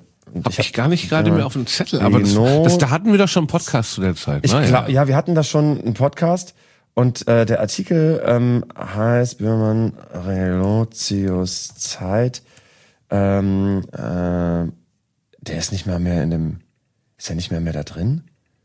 Hab ich gar nicht gerade ja. mehr auf dem Zettel, aber das, Reno- das, da hatten wir doch schon einen Podcast zu der Zeit. Ich ne? glaub, ja, wir hatten da schon einen Podcast und äh, der Artikel ähm, heißt Böhmermann Relotius Zeit. Ähm, äh, der ist nicht mehr mehr in dem, ist er nicht mehr mehr da drin?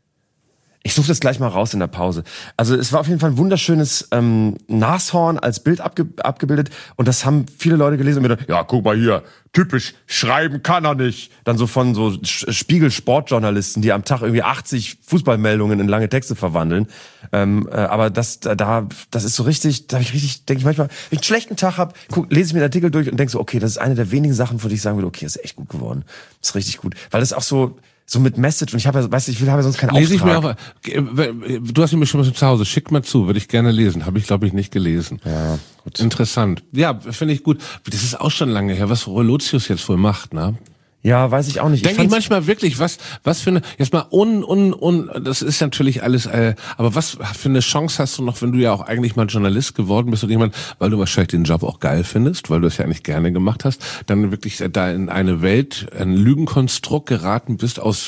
Ich suche das gleich mal raus in der Pause. Also es war auf jeden Fall ein wunderschönes ähm, Nashorn als Bild abge abgebildet und das haben viele Leute gelesen und mir gedacht, ja, guck mal hier, typisch, schreiben kann er nicht. Dann so von so Spiegel-Sportjournalisten, die am Tag irgendwie achtzig Fußballmeldungen in lange Texte verwandeln. Ähm, äh, aber das da, das ist so richtig, da habe ich richtig, denke ich manchmal, wenn ich einen schlechten Tag habe, lese ich mir den Artikel durch und denke so, okay, das ist eine der wenigen Sachen, von denen ich sagen würde, okay, das ist echt gut geworden. Das ist richtig gut. Weil das auch so, so mit Message und ich habe ja, weißt du, ich will, habe ja sonst keinen Lese ich mir Auftrag. auch. äh, Du hast ihn mir schon mal zu Hause. Schick mal zu, würde ich gerne lesen. Habe ich, glaube ich, nicht gelesen. Ja, gut. Interessant. Ja, finde ich gut. Das ist auch schon lange her, was Relotius jetzt wohl macht, ne? Ja, weiß ich auch nicht. Denke ich fand's- manchmal wirklich, was, was für eine, jetzt mal un, un, un, das ist natürlich alles, äh, aber was für eine Chance hast du noch, wenn du ja auch eigentlich mal Journalist geworden bist und jemand, weil du wahrscheinlich den Job auch geil findest, weil du es ja eigentlich gerne gemacht hast, dann wirklich da in eine Welt, ein Lügenkonstrukt geraten bist aus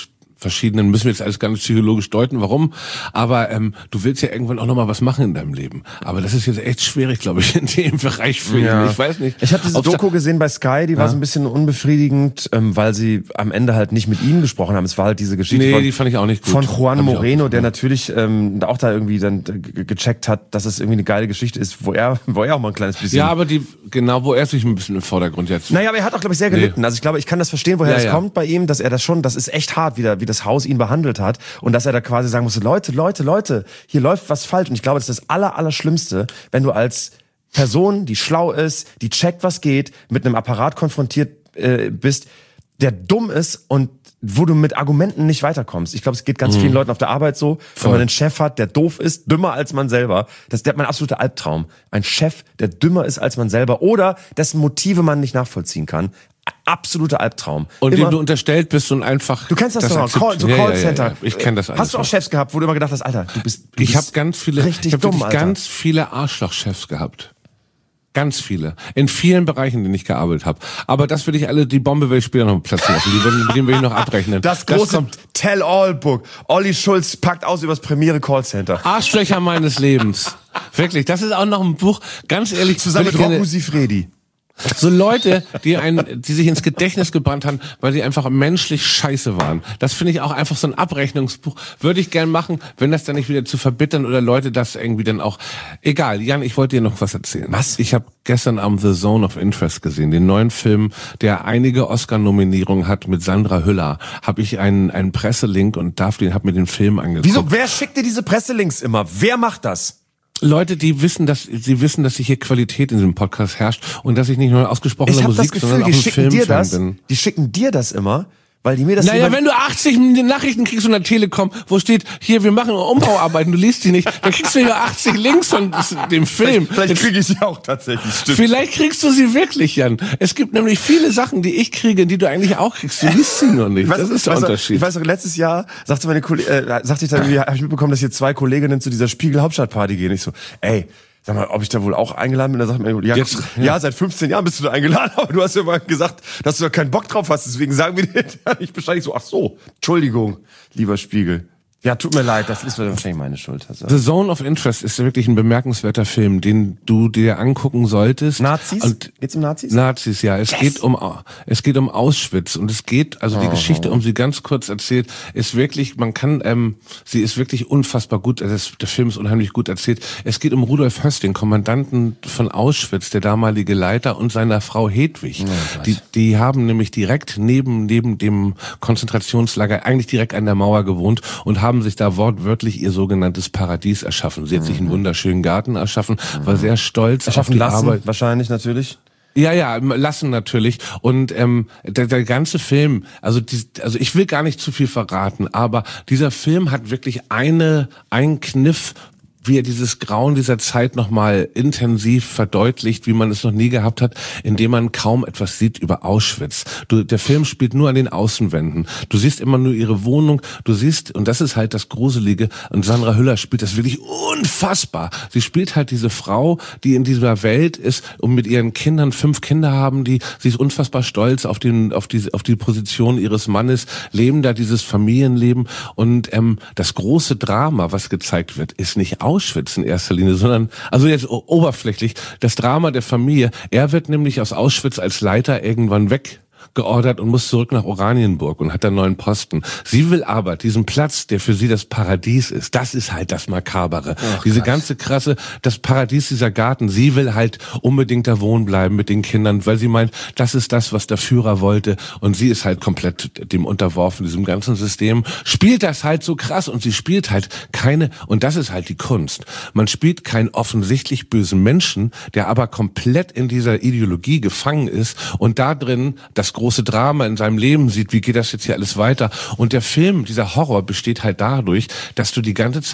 verschiedenen, müssen wir jetzt alles gar nicht psychologisch deuten, warum, aber ähm, du willst ja irgendwann auch nochmal was machen in deinem Leben. Aber das ist jetzt echt schwierig, glaube ich, in dem Bereich für ihn. Ja. Ich weiß nicht. Ich habe diese Doku gesehen bei Sky, die ja. war so ein bisschen unbefriedigend, ähm, weil sie am Ende halt nicht mit ihm gesprochen haben. Es war halt diese Geschichte nee, von, die fand ich auch nicht gut. von Juan Hab Moreno, auch, der ja. natürlich ähm, auch da irgendwie dann ge- gecheckt hat, dass es irgendwie eine geile Geschichte ist, wo er, wo er auch mal ein kleines bisschen... Ja, aber die, genau, wo er sich ein bisschen im Vordergrund jetzt... Naja, aber er hat auch, glaube ich, sehr gelitten. Nee. Also ich glaube, ich kann das verstehen, woher ja, das ja. kommt bei ihm, dass er das schon, das ist echt hart, wie, der, wie das Haus ihn behandelt hat und dass er da quasi sagen musste, Leute, Leute, Leute, hier läuft was falsch. Und ich glaube, das ist das aller, aller Schlimmste, wenn du als Person, die schlau ist, die checkt, was geht, mit einem Apparat konfrontiert äh, bist, der dumm ist und wo du mit Argumenten nicht weiterkommst. Ich glaube, es geht ganz mhm. vielen Leuten auf der Arbeit so, wenn Voll. man einen Chef hat, der doof ist, dümmer als man selber. Das ist mein absoluter Albtraum. Ein Chef, der dümmer ist als man selber oder dessen Motive man nicht nachvollziehen kann. Absoluter Albtraum. Und immer, dem du unterstellt bist und einfach... Du kennst das, das doch, Call, so ja, Callcenter. Ja, ja, ja. Ich kenne das alles. Hast du auch Chefs gehabt, wo du immer gedacht hast, Alter, du bist, du ich bist habe ganz viele, richtig ich hab dumm, wirklich Alter. ganz viele Arschlochchefs gehabt. Ganz viele. In vielen Bereichen, in denen ich gearbeitet habe. Aber das will ich alle, die Bombe will ich später noch platzen lassen. Die werden, mit denen will ich noch abrechnen. Das große Tell-All-Book. Olli Schulz packt aus übers Premiere Callcenter. Arschlöcher meines Lebens. Wirklich, das ist auch noch ein Buch, ganz ehrlich. Zusammen mit Rocco Siffredi. So Leute, die einen, die sich ins Gedächtnis gebrannt haben, weil die einfach menschlich scheiße waren. Das finde ich auch einfach so ein Abrechnungsbuch. Würde ich gern machen, wenn das dann nicht wieder zu verbittern oder Leute das irgendwie dann auch... Egal, Jan, ich wollte dir noch was erzählen. Was? Ich habe gestern Abend The Zone of Interest gesehen, den neuen Film, der einige Oscar-Nominierungen hat mit Sandra Hüller. Habe ich einen, einen Presselink und darf den, hab mir den Film angeguckt. Wieso, wer schickt dir diese Presselinks immer? Wer macht das? Leute, die wissen, dass sie wissen, dass hier Qualität in diesem Podcast herrscht und dass ich nicht nur ausgesprochene Ich habe das Musik, Gefühl, sondern auch die ein schicken dir Filmfan das. bin. Die schicken dir das immer, weil die mir das. Naja, wenn du achtzig Nachrichten kriegst von der Telekom, wo steht, hier, wir machen Umbauarbeiten, du liest die nicht, dann kriegst du ja achtzig Links von dem Film. Vielleicht, vielleicht kriege ich sie auch tatsächlich, stimmt. Vielleicht kriegst du sie wirklich, Jan. Es gibt nämlich viele Sachen, die ich kriege, die du eigentlich auch kriegst. Du liest sie noch nicht. Weiß, das ist der weiß, Unterschied. Ich weiß noch, letztes Jahr sagte meine Kollegin, äh, sagte ich dann, habe ich mitbekommen, dass hier zwei Kolleginnen zu dieser Spiegel-Hauptstadtparty gehen. Ich so, ey, sag mal, ob ich da wohl auch eingeladen bin? Da sagt man, ja, Jetzt, ja. ja, seit fünfzehn Jahren bist du da eingeladen, aber du hast ja mal gesagt, dass du da keinen Bock drauf hast, deswegen sagen wir dir nicht Bescheid. Ich so, ach so, Entschuldigung, lieber Spiegel. Ja, tut mir leid, das ist wahrscheinlich meine Schuld. Also. The Zone of Interest ist wirklich ein bemerkenswerter Film, den du dir angucken solltest. Nazis? Und Geht's um Nazis? Nazis, ja. Es yes. geht um, es geht um Auschwitz und es geht, also die oh. Geschichte, um sie ganz kurz erzählt, ist wirklich, man kann, ähm, sie ist wirklich unfassbar gut, also es, der Film ist unheimlich gut erzählt. Es geht um Rudolf Höss, den Kommandanten von Auschwitz, der damalige Leiter und seiner Frau Hedwig. Oh, die, die haben nämlich direkt neben, neben dem Konzentrationslager, eigentlich direkt an der Mauer gewohnt und haben sich da wortwörtlich ihr sogenanntes Paradies erschaffen. Sie hat mhm. sich einen wunderschönen Garten erschaffen, mhm. war sehr stolz erschaffen auf die lassen, Arbeit. Wahrscheinlich natürlich. Ja, ja, lassen natürlich. Und ähm, der, der ganze Film, also die, also ich will gar nicht zu viel verraten, aber dieser Film hat wirklich eine einen Kniff, wie er dieses Grauen dieser Zeit nochmal intensiv verdeutlicht, wie man es noch nie gehabt hat, indem man kaum etwas sieht über Auschwitz. Du, der Film spielt nur an den Außenwänden. Du siehst immer nur ihre Wohnung, du siehst, und das ist halt das Gruselige, und Sandra Hüller spielt das wirklich unfassbar. Sie spielt halt diese Frau, die in dieser Welt ist und mit ihren Kindern fünf Kinder haben, die, sie ist unfassbar stolz auf den, auf diese, auf die Position ihres Mannes, leben da dieses Familienleben und ähm, das große Drama, was gezeigt wird, ist nicht Auschwitz in erster Linie, sondern, also jetzt oberflächlich, das Drama der Familie. Er wird nämlich aus Auschwitz als Leiter irgendwann weg geordert und muss zurück nach Oranienburg und hat einen neuen Posten. Sie will aber diesen Platz, der für sie das Paradies ist, das ist halt das Makabere. Ach, Diese krass. ganze krasse, das Paradies, dieser Garten, sie will halt unbedingt da wohnen bleiben mit den Kindern, weil sie meint, das ist das, was der Führer wollte und sie ist halt komplett dem unterworfen, diesem ganzen System, spielt das halt so krass und sie spielt halt keine, und das ist halt die Kunst, man spielt keinen offensichtlich bösen Menschen, der aber komplett in dieser Ideologie gefangen ist und da drin das große Drama in seinem Leben sieht, wie geht das jetzt hier alles weiter. Und der Film, dieser Horror besteht halt dadurch, dass du die ganze Zeit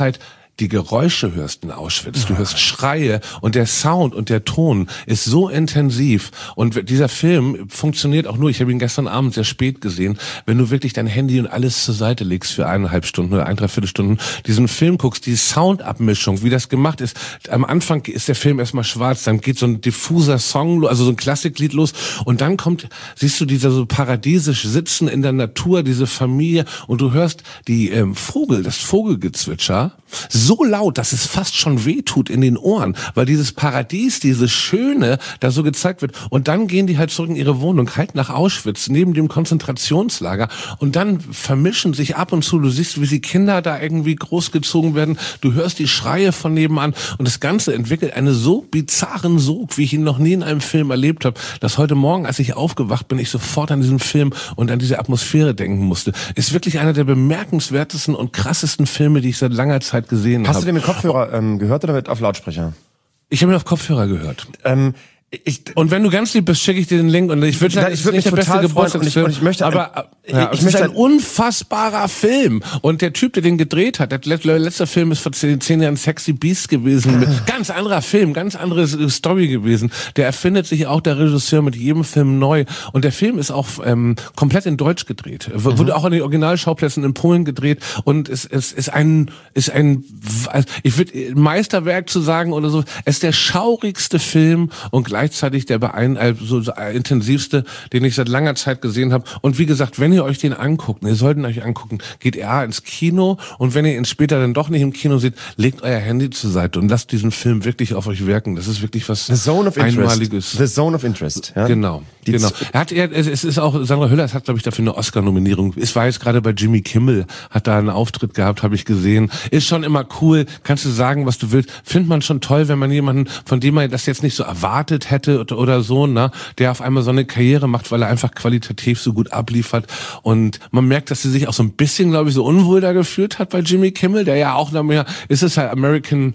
die Geräusche hörst in Auschwitz, du hörst Schreie und der Sound und der Ton ist so intensiv und dieser Film funktioniert auch nur, ich habe ihn gestern Abend sehr spät gesehen, wenn du wirklich dein Handy und alles zur Seite legst für eineinhalb Stunden oder ein, dreiviertel Stunden, diesen Film guckst, die Soundabmischung, wie das gemacht ist. Am Anfang ist der Film erstmal schwarz, dann geht so ein diffuser Song, also so ein Klassiklied los und dann kommt, siehst du dieser so paradiesisch sitzen in der Natur, diese Familie und du hörst die ähm, Vogel, das Vogelgezwitscher, so laut, dass es fast schon wehtut in den Ohren, weil dieses Paradies, dieses Schöne da so gezeigt wird. Und dann gehen die halt zurück in ihre Wohnung, halt nach Auschwitz, neben dem Konzentrationslager. Und dann vermischen sich ab und zu, du siehst, wie die Kinder da irgendwie großgezogen werden. Du hörst die Schreie von nebenan. Und das Ganze entwickelt einen so bizarren Sog, wie ich ihn noch nie in einem Film erlebt habe, dass heute Morgen, als ich aufgewacht bin, ich sofort an diesen Film und an diese Atmosphäre denken musste. Ist wirklich einer der bemerkenswertesten und krassesten Filme, die ich seit langer Zeit gesehen habe. Hast du den mit Kopfhörer ähm, gehört oder mit auf Lautsprecher? Ich habe ihn auf Kopfhörer gehört. Ähm, ich, und wenn du ganz lieb bist, schicke ich dir den Link und ich würde sagen, ich würde mich nicht der beste total freuen und ich, Geburtstagsfilm, und ich möchte, aber ein, ja, ich es möchte ist ein unfassbarer Film und der Typ, der den gedreht hat, der letzte Film ist vor zehn, zehn Jahren Sexy Beast gewesen, ganz anderer Film, ganz andere Story gewesen. Der erfindet sich auch der Regisseur mit jedem Film neu und der Film ist auch ähm, komplett in Deutsch gedreht, w- mhm. wurde auch an den Originalschauplätzen in Polen gedreht und es, es ist ein ist ein ich würde Meisterwerk zu sagen oder so. Es ist der schaurigste Film und gleichzeitig der beeindruckendste ein, so, so intensivste, den ich seit langer Zeit gesehen habe. Und wie gesagt, wenn ihr euch den anguckt, ihr solltet euch angucken, geht eher ins Kino und wenn ihr ihn später dann doch nicht im Kino seht, legt euer Handy zur Seite und lasst diesen Film wirklich auf euch wirken. Das ist wirklich was The Zone of Einmaliges. The Zone of Interest. Ja? Genau. Die genau. Er hat, er, es ist auch, Sandra Hüller hat, glaube ich, dafür eine Oscar-Nominierung. Es war jetzt gerade bei Jimmy Kimmel, hat da einen Auftritt gehabt, habe ich gesehen. Ist schon immer cool, kannst du sagen, was du willst. Findet man schon toll, wenn man jemanden, von dem man das jetzt nicht so erwartet hätte oder, oder so, ne, der auf einmal so eine Karriere macht, weil er einfach qualitativ so gut abliefert. Und man merkt, dass sie sich auch so ein bisschen, glaube ich, so unwohl da gefühlt hat bei Jimmy Kimmel, der ja auch noch mehr, ist es halt American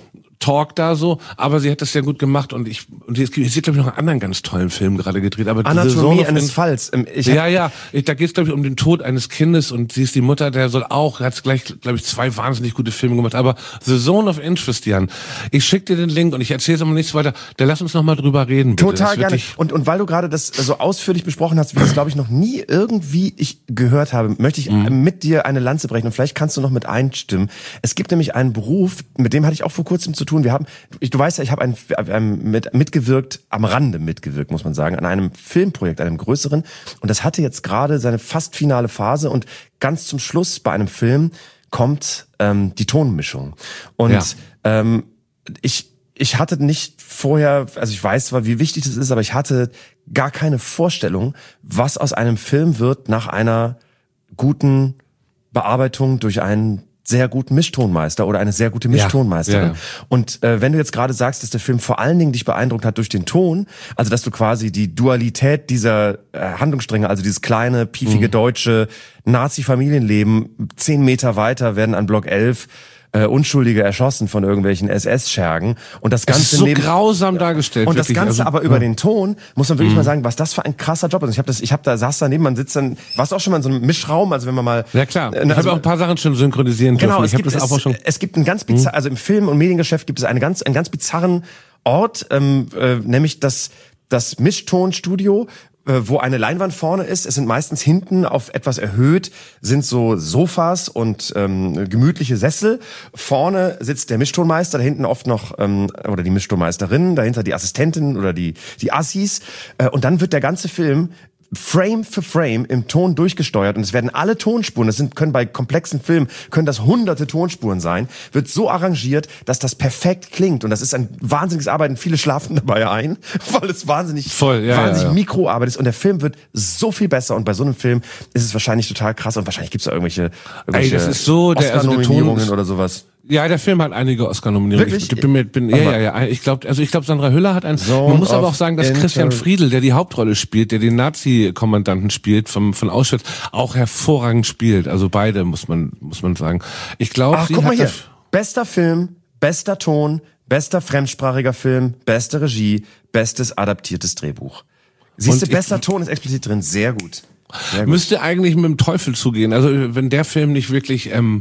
Talk da so, aber sie hat das sehr gut gemacht und ich und sie, sie hat glaube ich noch einen anderen ganz tollen Film gerade gedreht, aber Anatomie eines Falls. Ich ja, ja, ich, da geht es glaube ich um den Tod eines Kindes und sie ist die Mutter, der soll auch, hat gleich glaube ich zwei wahnsinnig gute Filme gemacht, aber The Zone of Interest, Jan, ich schick dir den Link und ich erzähle jetzt aber nichts weiter, da lass uns noch mal drüber reden, bitte. Total gerne. Und und weil du gerade das so ausführlich besprochen hast, wie das glaube ich noch nie irgendwie ich gehört habe, möchte ich mhm. mit dir eine Lanze brechen und vielleicht kannst du noch mit einstimmen. Es gibt nämlich einen Beruf, mit dem hatte ich auch vor kurzem zu tun. Wir haben, ich, du weißt ja, ich habe ein, ein, mit, mitgewirkt, am Rande mitgewirkt, muss man sagen, an einem Filmprojekt, einem größeren. Und das hatte jetzt gerade seine fast finale Phase und ganz zum Schluss bei einem Film kommt ähm, die Tonmischung. Und ja. ähm, ich ich hatte nicht vorher, also ich weiß zwar, wie wichtig das ist, aber ich hatte gar keine Vorstellung, was aus einem Film wird nach einer guten Bearbeitung durch einen sehr guten Mischtonmeister oder eine sehr gute Mischtonmeisterin. Ja, ja, ja. Und äh, wenn du jetzt gerade sagst, dass der Film vor allen Dingen dich beeindruckt hat durch den Ton, also dass du quasi die Dualität dieser äh, Handlungsstränge, also dieses kleine, piefige, mhm. deutsche Nazi-Familienleben, zehn Meter weiter werden an Block elf Äh, Unschuldige erschossen von irgendwelchen S S-Schergen und das Ganze es ist so neben, grausam dargestellt und das wirklich. Ganze also, aber über ja. den Ton muss man wirklich mhm. mal sagen, was das für ein krasser Job ist. Ich habe das, ich habe da saß daneben, man sitzt dann, warst du auch schon mal in so einem Mischraum, also wenn man mal ja klar, äh, ich also, habe auch ein paar Sachen schon synchronisieren genau, dürfen. es Ich habe gibt das es, auch schon. Es gibt einen ganz bizarr, mhm. also im Film- und Mediengeschäft gibt es eine ganz, einen ganz bizarren Ort, ähm, äh, nämlich das das Mischtonstudio, wo eine Leinwand vorne ist. Es sind meistens hinten auf etwas erhöht, sind so Sofas und ähm, gemütliche Sessel. Vorne sitzt der Mischtonmeister, da hinten oft noch, ähm, oder die Mischtonmeisterin, dahinter die Assistentin oder die die Assis. Äh, und dann wird der ganze Film Frame für Frame im Ton durchgesteuert und es werden alle Tonspuren, das sind, können bei komplexen Filmen, können das hunderte Tonspuren sein, wird so arrangiert, dass das perfekt klingt und das ist ein wahnsinniges Arbeiten, viele schlafen dabei ein, weil es wahnsinnig, Voll, ja, wahnsinnig ja, ja. Mikroarbeit ist und der Film wird so viel besser und bei so einem Film ist es wahrscheinlich total krass und wahrscheinlich gibt es da irgendwelche, irgendwelche Ey, das ist so, der, also der Ton ist, oder sowas. Ja, der Film hat einige Oscar-Nominierungen. Wirklich? Ich bin mir, bin, ja, ja, ja. Ich glaube, also ich glaube, Sandra Hüller hat einen. Zone man muss aber of auch sagen, dass Inter- Christian Friedel, der die Hauptrolle spielt, der den Nazi-Kommandanten spielt vom von Auschwitz, auch hervorragend spielt. Also beide muss man muss man sagen. Ich glaube, Ach, sie guck hat mal hier. das- Bester Film, bester Ton, bester fremdsprachiger Film, beste Regie, bestes adaptiertes Drehbuch. Siehst Und du, ich- bester Ton ist explizit drin. Sehr gut. Sehr gut. müsste eigentlich mit dem Teufel zugehen. Also wenn der Film nicht wirklich ähm,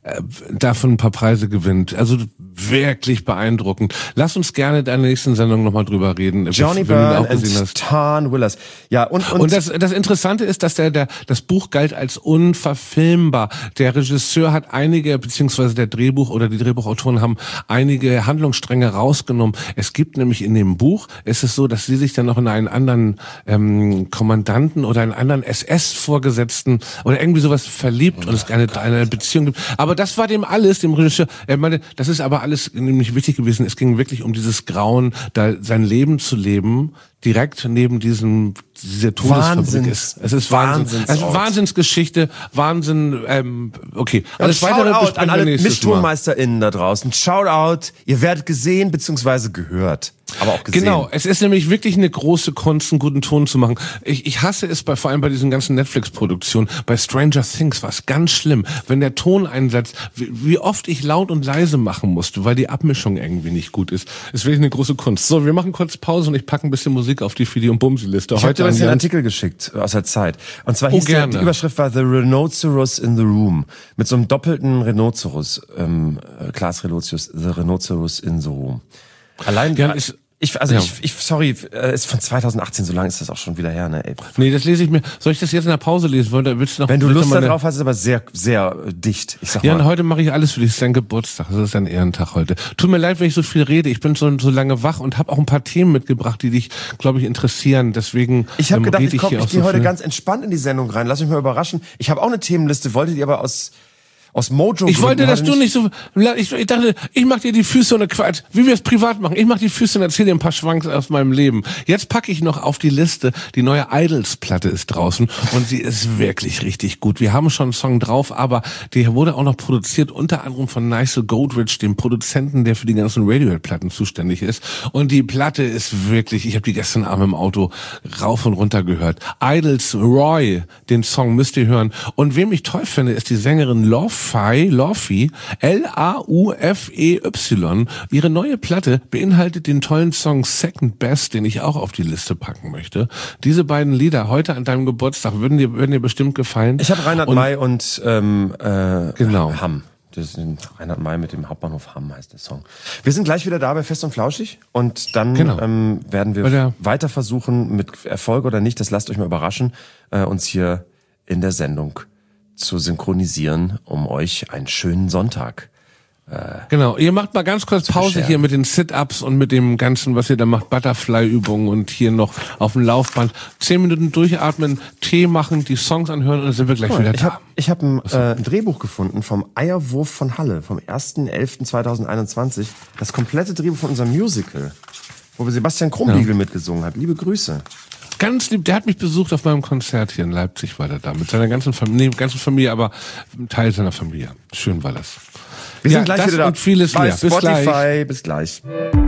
äh, davon ein paar Preise gewinnt. Also wirklich beeindruckend. Lass uns gerne in der nächsten Sendung nochmal drüber reden. Johnny Byrne und Tarn Willis. Ja, und, und, und das, das Interessante ist, dass der, der, das Buch galt als unverfilmbar. Der Regisseur hat einige, beziehungsweise der Drehbuch oder die Drehbuchautoren haben einige Handlungsstränge rausgenommen. Es gibt nämlich in dem Buch, es ist so, dass sie sich dann noch in einen anderen ähm, Kommandanten oder einen anderen S S-Vorgesetzten oder irgendwie sowas verliebt und es eine, eine Beziehung gibt. Aber das war dem alles, dem Regisseur, er meinte, das ist aber alles nämlich wichtig gewesen. Es ging wirklich um dieses Grauen, da sein Leben zu leben, direkt neben diesem dieser Todesfabrik ist. Es ist Wahnsinn. Also Wahnsinnsgeschichte, Wahnsinn. Ähm, okay. Alles weitere besprechen an alle MischtonmeisterInnen da draußen. Shoutout, ihr werdet gesehen bzw. gehört. Aber auch gesehen. Genau, es ist nämlich wirklich eine große Kunst, einen guten Ton zu machen. Ich, ich hasse es bei vor allem bei diesen ganzen Netflix-Produktionen. Bei Stranger Things war es ganz schlimm, wenn der Ton einsetzt, wie, wie oft ich laut und leise machen musste, weil die Abmischung irgendwie nicht gut ist. Ist wirklich eine große Kunst. So, wir machen kurz Pause und ich packe ein bisschen Musik auf die Fidi- und Bumsi-Liste. Ich habe dir einen Artikel geschickt aus der Zeit. Und zwar hieß oh, der, die Überschrift war The Rhinoceros in the Room. Mit so einem doppelten Rhinoceros. Ähm, Klaas Relotius, The Rhinoceros in the Room. Allein... Ja, ich, Ich, also ja. ich, ich, sorry, ist von zweitausendachtzehn, so lange ist das auch schon wieder her, ne? Ey. Nee, das lese ich mir. Soll ich das jetzt in der Pause lesen? Willst du noch, Wenn du Lust darauf hast, ist aber sehr, sehr dicht. Ich sag ja, mal. und heute mache ich alles für dich. Es ist dein Geburtstag. Das ist dein Ehrentag heute. Tut mir leid, wenn ich so viel rede. Ich bin so, so lange wach und habe auch ein paar Themen mitgebracht, die dich, glaube ich, interessieren. Deswegen Ich habe ähm, gedacht, ich, ich, komm, ich so gehe heute viel. ganz entspannt in die Sendung rein. Lass mich mal überraschen. Ich habe auch eine Themenliste, wolltet ihr aber aus... Aus Mojo. Ich wollte, dass du nicht so, ich, ich dachte, ich mach dir die Füße und Quatsch, wie wir es privat machen. Ich mach die Füße und erzähle dir ein paar Schwanks aus meinem Leben. Jetzt packe ich noch auf die Liste, die neue Idols-Platte ist draußen und sie ist wirklich richtig gut. Wir haben schon einen Song drauf, aber die wurde auch noch produziert, unter anderem von Nigel Godrich, dem Produzenten, der für die ganzen Radiohead-Platten zuständig ist. Und die Platte ist wirklich, ich habe die gestern Abend im Auto rauf und runter gehört. Idols Roy, den Song müsst ihr hören. Und wem ich toll finde, ist die Sängerin Love Laufey, L A U F E Y. Ihre neue Platte beinhaltet den tollen Song Second Best, den ich auch auf die Liste packen möchte. Diese beiden Lieder heute an deinem Geburtstag würden dir, würden dir bestimmt gefallen. Ich habe Reinhard und, May und ähm, äh, genau. Hamm. Das ist Reinhard May mit dem Hauptbahnhof Hamm heißt der Song. Wir sind gleich wieder da bei Fest und Flauschig und dann genau. ähm, werden wir weiter versuchen, mit Erfolg oder nicht, das lasst euch mal überraschen, äh, uns hier in der Sendung zu synchronisieren, um euch einen schönen Sonntag. Äh, genau, ihr macht mal ganz kurz Pause hier mit den Sit-Ups und mit dem Ganzen, was ihr da macht, Butterfly-Übungen und hier noch auf dem Laufband. Zehn Minuten durchatmen, Tee machen, die Songs anhören und dann sind wir gleich oh, wieder ich da. Hab, ich habe ein, äh, ein Drehbuch gefunden vom Eierwurf von Halle, vom ersten elften zweitausendeinundzwanzig. Das komplette Drehbuch von unserem Musical, wo wir Sebastian Krumbiegel ja. mitgesungen hat. Liebe Grüße. Ganz lieb, der hat mich besucht auf meinem Konzert hier in Leipzig, war der da, mit seiner ganzen Familie, nee, ganzen Familie, aber Teil seiner Familie. Schön war das. Wir ja, sind gleich das wieder da. Und vieles bei mehr. Bis Spotify, gleich. bis gleich.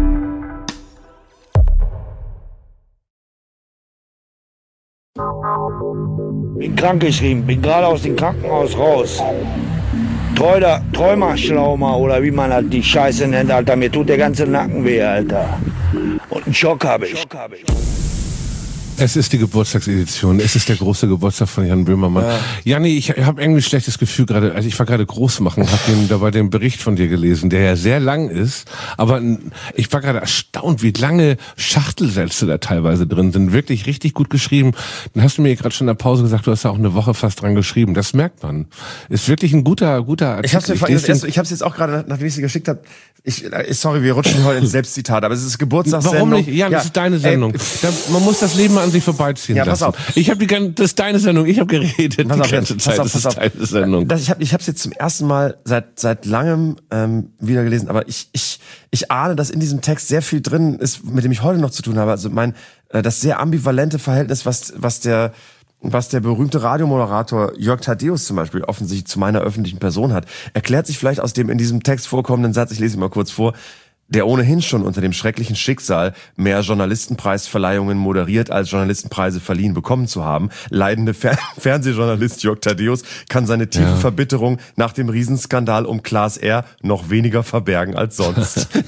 Bin krankgeschrieben, bin gerade aus dem Krankenhaus raus. Träumer, Träumerschlaumer oder wie man halt die Scheiße nennt, Alter. Mir tut der ganze Nacken weh, Alter. Und einen Schock habe ich. Schock hab ich. Es ist die Geburtstagsedition. Es ist der große Geburtstag von Jan Böhmermann. Ja. Janni, ich habe irgendwie ein schlechtes Gefühl gerade. Also ich war gerade groß machen, habe den dabei den Bericht von dir gelesen, der ja sehr lang ist. Aber ich war gerade erstaunt, wie lange Schachtelsätze da teilweise drin sind. Wirklich richtig gut geschrieben. Dann hast du mir gerade schon in der Pause gesagt, du hast da auch eine Woche fast dran geschrieben. Das merkt man. Ist wirklich ein guter, guter Artikel. Ich habe es ich ich hab's jetzt auch gerade, nachdem ich sie geschickt habe. Ich, sorry, wir rutschen heute ins Selbstzitat, aber es ist Geburtstagssendung. Warum nicht? Jan, ja, das ist deine Sendung. Da, man muss das Leben an sich vorbeiziehen ja, lassen. Pass auf. Ich habe die das ist deine Sendung. Ich habe geredet pass die auf, ganze pass Zeit. Auf, das pass ist deine Sendung. Das, ich habe ich habe es jetzt zum ersten Mal seit seit langem ähm, wieder gelesen, aber ich ich ich ahne, dass in diesem Text sehr viel drin ist, mit dem ich heute noch zu tun habe. Also mein äh, das sehr ambivalente Verhältnis, was was der was der berühmte Radiomoderator Jörg Thaddeus zum Beispiel offensichtlich zu meiner öffentlichen Person hat, erklärt sich vielleicht aus dem in diesem Text vorkommenden Satz. Ich lese ihn mal kurz vor. Der ohnehin schon unter dem schrecklichen Schicksal, mehr Journalistenpreisverleihungen moderiert als Journalistenpreise verliehen bekommen zu haben, leidende Fer- Fernsehjournalist Jörg Thaddeus kann seine tiefe ja. Verbitterung nach dem Riesenskandal um Klaas R. noch weniger verbergen als sonst.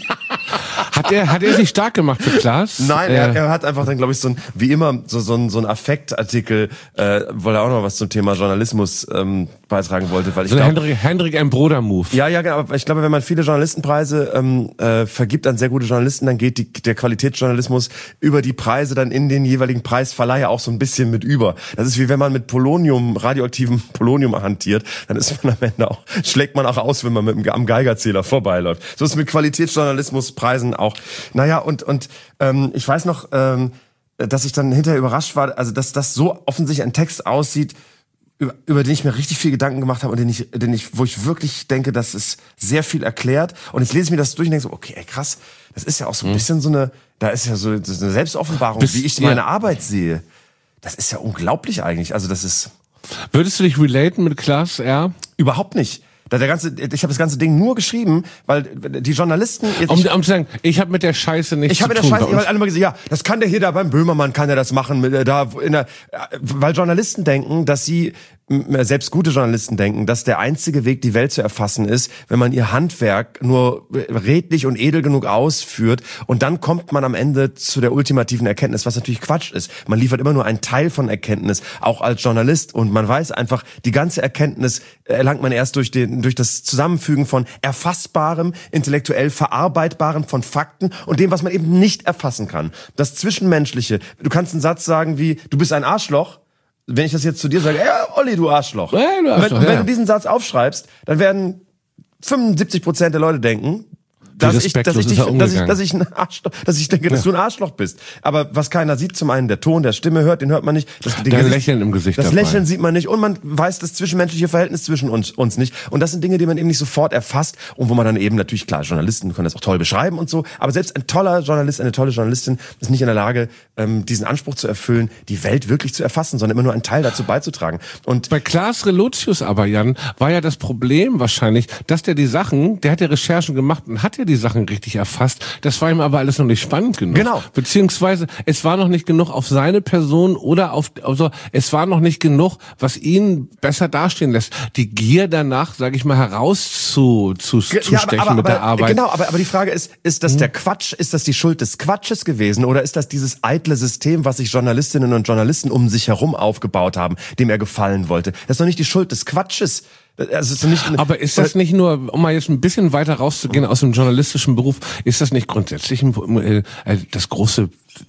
Hat er, hat er sich stark gemacht für Klaas? Nein, äh, er, er hat einfach dann, glaube ich, so ein, wie immer, so, so ein, so ein Affektartikel, äh, weil er auch noch was zum Thema Journalismus ähm, beitragen wollte. Weil ich so ein glaub, Hendrik, Hendrik ein Broder-Move. Ja, ja, genau. Aber ich glaube, wenn man viele Journalistenpreise ähm, äh, vergibt an sehr gute Journalisten, dann geht die, der Qualitätsjournalismus über die Preise dann in den jeweiligen Preisverleiher auch so ein bisschen mit über. Das ist wie wenn man mit Polonium, radioaktivem Polonium hantiert, dann ist man am Ende auch, schlägt man auch aus, wenn man mit dem, am Geigerzähler vorbeiläuft. So ist es mit Qualitätsjournalismuspreisen auch. Naja, und und ähm, ich weiß noch, ähm, dass ich dann hinterher überrascht war, also dass das so offensichtlich ein Text aussieht, über, über den ich mir richtig viel Gedanken gemacht habe und den ich, den ich, wo ich wirklich denke, dass es sehr viel erklärt. Und jetzt lese ich mir das durch und denke so, okay, ey, krass, das ist ja auch so ein bisschen so eine, da ist ja so eine Selbstoffenbarung, Bis, wie ich ja. meine Arbeit sehe. Das ist ja unglaublich eigentlich. Also das ist Würdest du dich relaten mit Klaas R? überhaupt nicht. Da der ganze, ich habe das ganze Ding nur geschrieben, weil die Journalisten jetzt, Um, ich, um zu sagen, ich habe mit der Scheiße nichts ich zu habe mit der tun. Scheiße, bei weil uns. alle mal gesagt, ja, das kann der hier da beim Böhmermann kann der das machen, mit, äh, da in der, weil Journalisten denken, dass sie selbst gute Journalisten denken, dass der einzige Weg, die Welt zu erfassen, ist, wenn man ihr Handwerk nur redlich und edel genug ausführt und dann kommt man am Ende zu der ultimativen Erkenntnis, was natürlich Quatsch ist. Man liefert immer nur einen Teil von Erkenntnis, auch als Journalist, und man weiß einfach, die ganze Erkenntnis erlangt man erst durch den, durch das Zusammenfügen von erfassbarem, intellektuell verarbeitbarem, von Fakten und dem, was man eben nicht erfassen kann. Das Zwischenmenschliche. Du kannst einen Satz sagen wie, du bist ein Arschloch. Wenn ich das jetzt zu dir sage, ey, Olli, du Arschloch. Hey, du Arschloch, wenn, wenn ja. du diesen Satz aufschreibst, dann werden fünfundsiebzig Prozent der Leute denken, dass ich, dass ich, dich, dass ich, dass ich ein Arschloch, dass ich denke, dass ja. du ein Arschloch bist. Aber was keiner sieht, zum einen der Ton der Stimme hört, den hört man nicht. Das, Dein Gesicht, Lächeln im Gesicht Das dabei. Lächeln sieht man nicht und man weiß das zwischenmenschliche Verhältnis zwischen uns, uns nicht. Und das sind Dinge, die man eben nicht sofort erfasst und wo man dann eben natürlich, klar, Journalisten können das auch toll beschreiben und so, aber selbst ein toller Journalist, eine tolle Journalistin ist nicht in der Lage, ähm, diesen Anspruch zu erfüllen, die Welt wirklich zu erfassen, sondern immer nur einen Teil dazu beizutragen. Und Bei Klaas Relotius aber, Jan, war ja das Problem wahrscheinlich, dass der die Sachen, der hat ja Recherchen gemacht und hat ja die Sachen richtig erfasst. Das war ihm aber alles noch nicht spannend genug. Genau. Beziehungsweise es war noch nicht genug auf seine Person oder auf, also es war noch nicht genug, was ihn besser dastehen lässt. Die Gier danach, sage ich mal, heraus zu, zu, zu ja, stechen aber, aber, mit der aber, Arbeit. Genau, aber, aber die Frage ist, ist das der Quatsch, ist das die Schuld des Quatsches gewesen oder ist das dieses eitle System, was sich Journalistinnen und Journalisten um sich herum aufgebaut haben, dem er gefallen wollte? Das ist doch nicht die Schuld des Quatsches. Also ist nicht, aber ist das nicht nur, um mal jetzt ein bisschen weiter rauszugehen aus dem journalistischen Beruf, ist das nicht grundsätzlich ein, äh, das große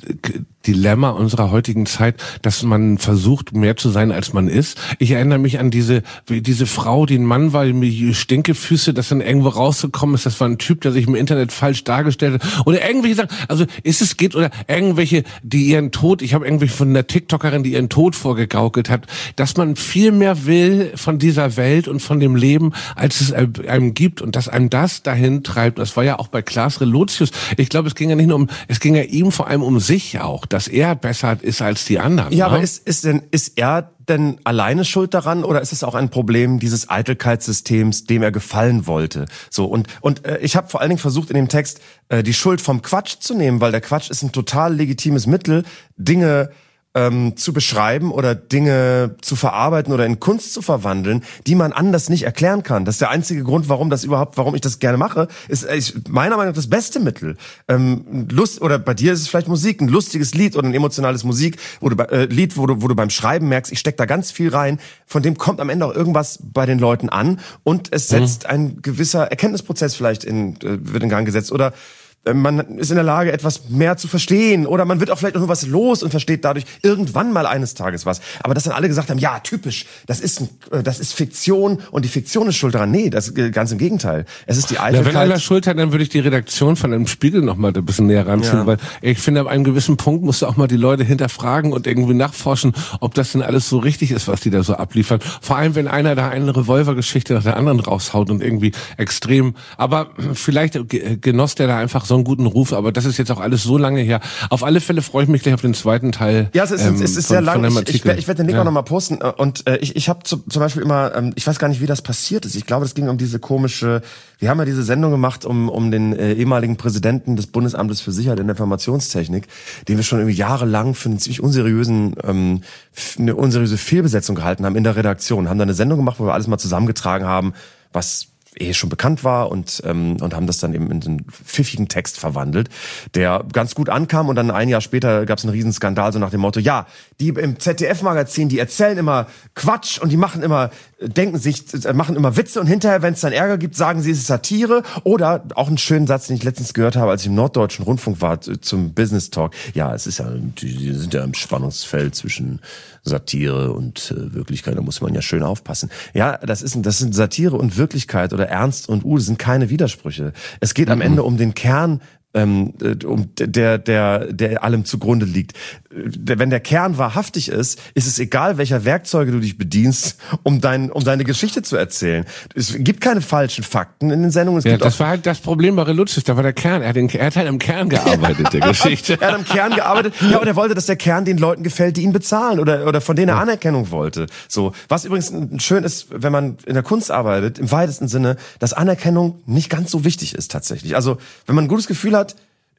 Dilemma unserer heutigen Zeit, dass man versucht, mehr zu sein, als man ist? Ich erinnere mich an diese diese Frau, die ein Mann war, mit Stinkefüße, das dann irgendwo rausgekommen ist, das war ein Typ, der sich im Internet falsch dargestellt hat. Oder irgendwelche Sachen, also ist es geht, oder irgendwelche, die ihren Tod, ich habe irgendwie von einer TikTokerin, die ihren Tod vorgegaukelt hat, dass man viel mehr will von dieser Welt und von dem Leben, als es einem gibt und dass einem das dahin treibt. Das war ja auch bei Klaas Relotius. Ich glaube, es ging ja nicht nur um, es ging ja ihm vor allem um sich auch, dass er besser ist als die anderen. Ja, ne? aber ist, ist denn, ist er denn alleine schuld daran oder ist es auch ein Problem dieses Eitelkeitssystems, dem er gefallen wollte? So, und, und äh, ich habe vor allen Dingen versucht in dem Text äh, die Schuld vom Quatsch zu nehmen, weil der Quatsch ist ein total legitimes Mittel, Dinge ähm, zu beschreiben oder Dinge zu verarbeiten oder in Kunst zu verwandeln, die man anders nicht erklären kann. Das ist der einzige Grund, warum das überhaupt, warum ich das gerne mache, ist, ist meiner Meinung nach das beste Mittel. Ähm, Lust, oder bei dir ist es vielleicht Musik, ein lustiges Lied oder ein emotionales Musik, wo du, äh, Lied, wo du, wo du beim Schreiben merkst, ich steck da ganz viel rein, von dem kommt am Ende auch irgendwas bei den Leuten an und es setzt mhm. ein gewisser Erkenntnisprozess vielleicht in, äh, wird in Gang gesetzt oder man ist in der Lage, etwas mehr zu verstehen oder man wird auch vielleicht auch nur was los und versteht dadurch irgendwann mal eines Tages was. Aber dass dann alle gesagt haben, ja, typisch, das ist ein, das ist Fiktion und die Fiktion ist schuld daran. Nee, das ist ganz im Gegenteil. Es ist die Eitelkeit. Ja, wenn einer Schuld hat, dann würde ich die Redaktion von einem Spiegel noch mal ein bisschen näher ranziehen, ja. weil ich finde, ab einem gewissen Punkt musst du auch mal die Leute hinterfragen und irgendwie nachforschen, ob das denn alles so richtig ist, was die da so abliefern. Vor allem, wenn einer da eine Revolvergeschichte nach der anderen raushaut und irgendwie extrem, aber vielleicht genoss der da einfach so einen guten Ruf, aber das ist jetzt auch alles so lange her. Auf alle Fälle freue ich mich gleich auf den zweiten Teil. Ja, es ist, ähm, es ist von, sehr lang. Ich, ich, ich werde den Link ja. auch nochmal posten. Und äh, ich, ich habe zu, zum Beispiel immer, ähm, ich weiß gar nicht, wie das passiert ist. Ich glaube, das ging um diese komische, wir haben ja diese Sendung gemacht um, um den äh, ehemaligen Präsidenten des Bundesamtes für Sicherheit in der Informationstechnik, den wir schon irgendwie jahrelang für einen ziemlich unseriösen, ähm, eine unseriöse Fehlbesetzung gehalten haben in der Redaktion. Haben da eine Sendung gemacht, wo wir alles mal zusammengetragen haben, was eh schon bekannt war und ähm, und haben das dann eben in so einen pfiffigen Text verwandelt, der ganz gut ankam und dann ein Jahr später gab es einen riesen Skandal so nach dem Motto, ja, die im Z D F-Magazin, die erzählen immer Quatsch und die machen immer, denken sich, machen immer Witze und hinterher, wenn es dann Ärger gibt, sagen sie, es ist Satire. Oder auch einen schönen Satz, den ich letztens gehört habe, als ich im Norddeutschen Rundfunk war zum Business Talk. Ja, es ist ja, die sind ja im Spannungsfeld zwischen Satire und äh, Wirklichkeit, da muss man ja schön aufpassen. Ja, das ist das sind Satire und Wirklichkeit oder Ernst und U, das sind keine Widersprüche. Es geht am Ende um den Kern, ähm, um der der der allem zugrunde liegt. Wenn der Kern wahrhaftig ist, ist es egal, welcher Werkzeuge du dich bedienst, um dein um deine Geschichte zu erzählen. Es gibt keine falschen Fakten in den Sendungen. Es ja, gibt das auch war halt das Problem bei Relutzis, da war der Kern. Er hat, den, er hat halt im Kern gearbeitet, der Geschichte. Er hat am Kern gearbeitet. Ja, und er wollte, dass der Kern den Leuten gefällt, die ihn bezahlen oder oder von denen er Anerkennung wollte. So, was übrigens schön ist, wenn man in der Kunst arbeitet, im weitesten Sinne, dass Anerkennung nicht ganz so wichtig ist tatsächlich. Also, wenn man ein gutes Gefühl hat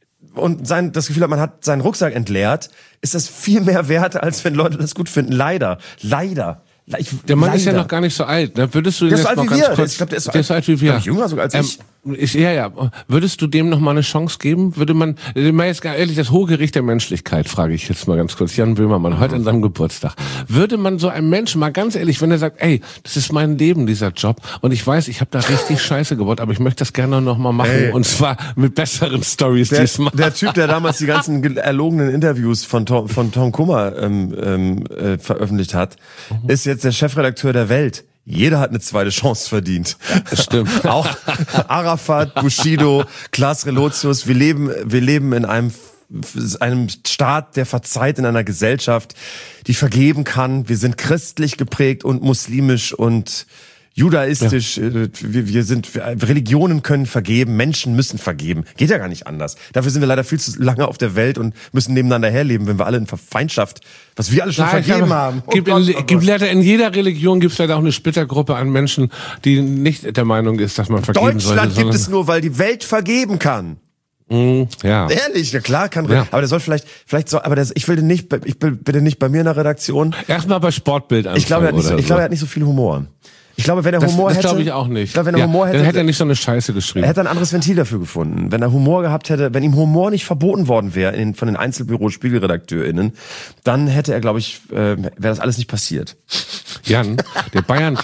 und sein, das Gefühl hat, man hat seinen Rucksack entleert, ist das viel mehr wert, als wenn Leute das gut finden. Leider. Leider. Ich, der Mann leider. ist ja noch gar nicht so alt. Ne? Würdest du der den ist jetzt so alt mal wie ganz wir. kurz, Ich glaube, der ist so der ist so alt wie wir. Jünger sogar als ähm, ich. Ich, ja, ja. Würdest du dem noch mal eine Chance geben? Würde man, mal jetzt gar ehrlich, das hohe Gericht der Menschlichkeit, frage ich jetzt mal ganz kurz, Jan Böhmermann, heute an seinem Geburtstag. Würde man so einem Menschen mal ganz ehrlich, wenn er sagt, ey, das ist mein Leben, dieser Job, und ich weiß, ich habe da richtig Scheiße gebaut, aber ich möchte das gerne noch mal machen, ey. Und zwar mit besseren Stories der, diesmal. Der Typ, der damals die ganzen erlogenen Interviews von Tom, von Tom Kummer ähm, ähm, äh, veröffentlicht hat, mhm. ist jetzt der Chefredakteur der Welt. Jeder hat eine zweite Chance verdient. Das stimmt. Auch Arafat, Bushido, Klaas Relotius. Wir leben, wir leben in einem, einem Staat, der verzeiht, in einer Gesellschaft, die vergeben kann. Wir sind christlich geprägt und muslimisch und judaistisch. Ja. Wir, wir sind, wir, Religionen können vergeben, Menschen müssen vergeben. Geht ja gar nicht anders. Dafür sind wir leider viel zu lange auf der Welt und müssen nebeneinander herleben, wenn wir alle in Feindschaft, was wir alle schon Nein, vergeben habe, haben. Oh gibt, Gott, in, oh gibt leider in jeder Religion gibt es leider auch eine Splittergruppe an Menschen, die nicht der Meinung ist, dass man vergeben sollte. Deutschland gibt es nur, weil die Welt vergeben kann. Mm, ja. Ehrlich, ja klar kann, ja. aber der soll vielleicht, vielleicht soll, aber das, ich will den nicht, ich will bitte nicht bei mir in der Redaktion. Erstmal bei Sportbild anfangen. Ich glaube, er hat nicht, so, ich so. glaube, er hat nicht so viel Humor. Ich glaube, wenn er Humor das, das hätte, glaube ich auch nicht. Ich glaube, wenn er ja, Humor hätte, dann hätte er nicht so eine Scheiße geschrieben. Er hätte ein anderes Ventil dafür gefunden. Wenn er Humor gehabt hätte, wenn ihm Humor nicht verboten worden wäre in, von den Einzelbüro-SpiegelredakteurInnen, dann hätte er, glaube ich, äh, wäre das alles nicht passiert. Jan, der Bayern,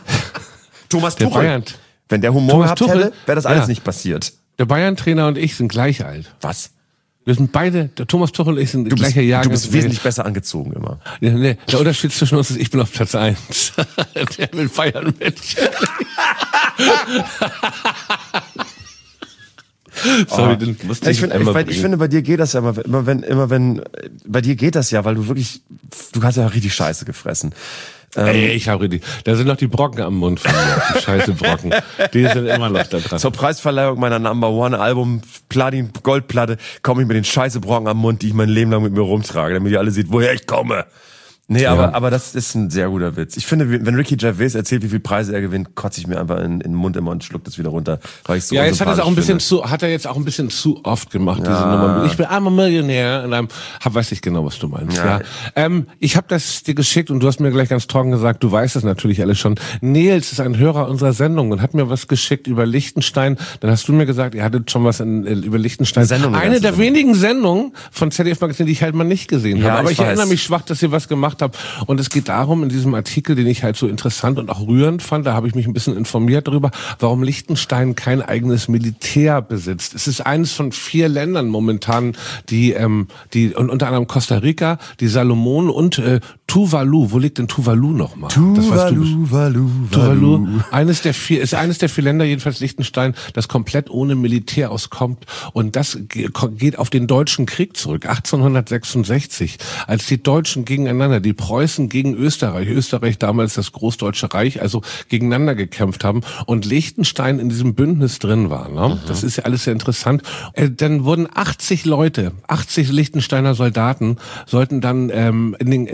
Thomas der Tuchel, Bayern, wenn der Humor Thomas gehabt Tuchel, hätte, wäre das alles ja. nicht passiert. Der Bayern-Trainer und ich sind gleich alt. Was? Wir sind beide, der Thomas Tuchel und ich sind Du bist, gleicher Jahrgang. du bist wesentlich besser angezogen immer. Ja, nee, der Unterschied zwischen uns ist, ich bin auf Platz eins. Der will feiern mit. Sorry, oh, den musste ich, ich, ich, find, ich finde, bei dir geht das ja immer, immer wenn, immer wenn, bei dir geht das ja, weil du wirklich, du hast ja richtig Scheiße gefressen. Ey, ich habe richtig. Da sind noch die Brocken am Mund von mir. Die scheiße Brocken. Die sind immer noch da dran. Zur Preisverleihung meiner Number One Album Platin Goldplatte komme ich mit den scheiße Brocken am Mund, die ich mein Leben lang mit mir rumtrage, damit ihr alle seht, woher ich komme. Nee, ja. aber, aber das ist ein sehr guter Witz. Ich finde, wenn Ricky Gervais erzählt, wie viel Preise er gewinnt, kotze ich mir einfach in, in den Mund immer und schluck das wieder runter, weil ich so ja, jetzt hat er auch ein bisschen finde. zu, hat er jetzt auch ein bisschen zu oft gemacht, ja. diese Nummer. Ich bin armer Millionär und dann hab, weiß ich genau, was du meinst. Ja. ja. Ähm, ich habe das dir geschickt und du hast mir gleich ganz trocken gesagt, du weißt das natürlich alles schon. Nils ist ein Hörer unserer Sendung und hat mir was geschickt über Liechtenstein. Dann hast du mir gesagt, ihr hattet schon was in, in, über Liechtenstein. Eine, Sendung, eine der Sendung. wenigen Sendungen von Z D F Magazin, die ich halt mal nicht gesehen ja, habe. Aber ich, ich erinnere mich schwach, dass ihr was gemacht habt. Und es geht darum, in diesem Artikel, den ich halt so interessant und auch rührend fand, da habe ich mich ein bisschen informiert darüber, warum Liechtenstein kein eigenes Militär besitzt. Es ist eines von vier Ländern momentan, die, ähm, die und unter anderem Costa Rica, die Salomonen und äh, Tuvalu. Wo liegt denn Tuvalu nochmal? Tuvalu, das weißt du. Tuvalu, Tuvalu. Eines der vier, ist eines der vier Länder, jedenfalls Liechtenstein, das komplett ohne Militär auskommt. Und das geht auf den Deutschen Krieg zurück, achtzehnhundertsechsundsechzig, als die Deutschen gegeneinander, die Preußen gegen Österreich, Österreich damals das Großdeutsche Reich, also gegeneinander gekämpft haben und Liechtenstein in diesem Bündnis drin war. Ne? Mhm. Das ist ja alles sehr interessant. Äh, dann wurden achtzig Leute, achtzig Liechtensteiner Soldaten, sollten dann ähm, in, den, in den Krieg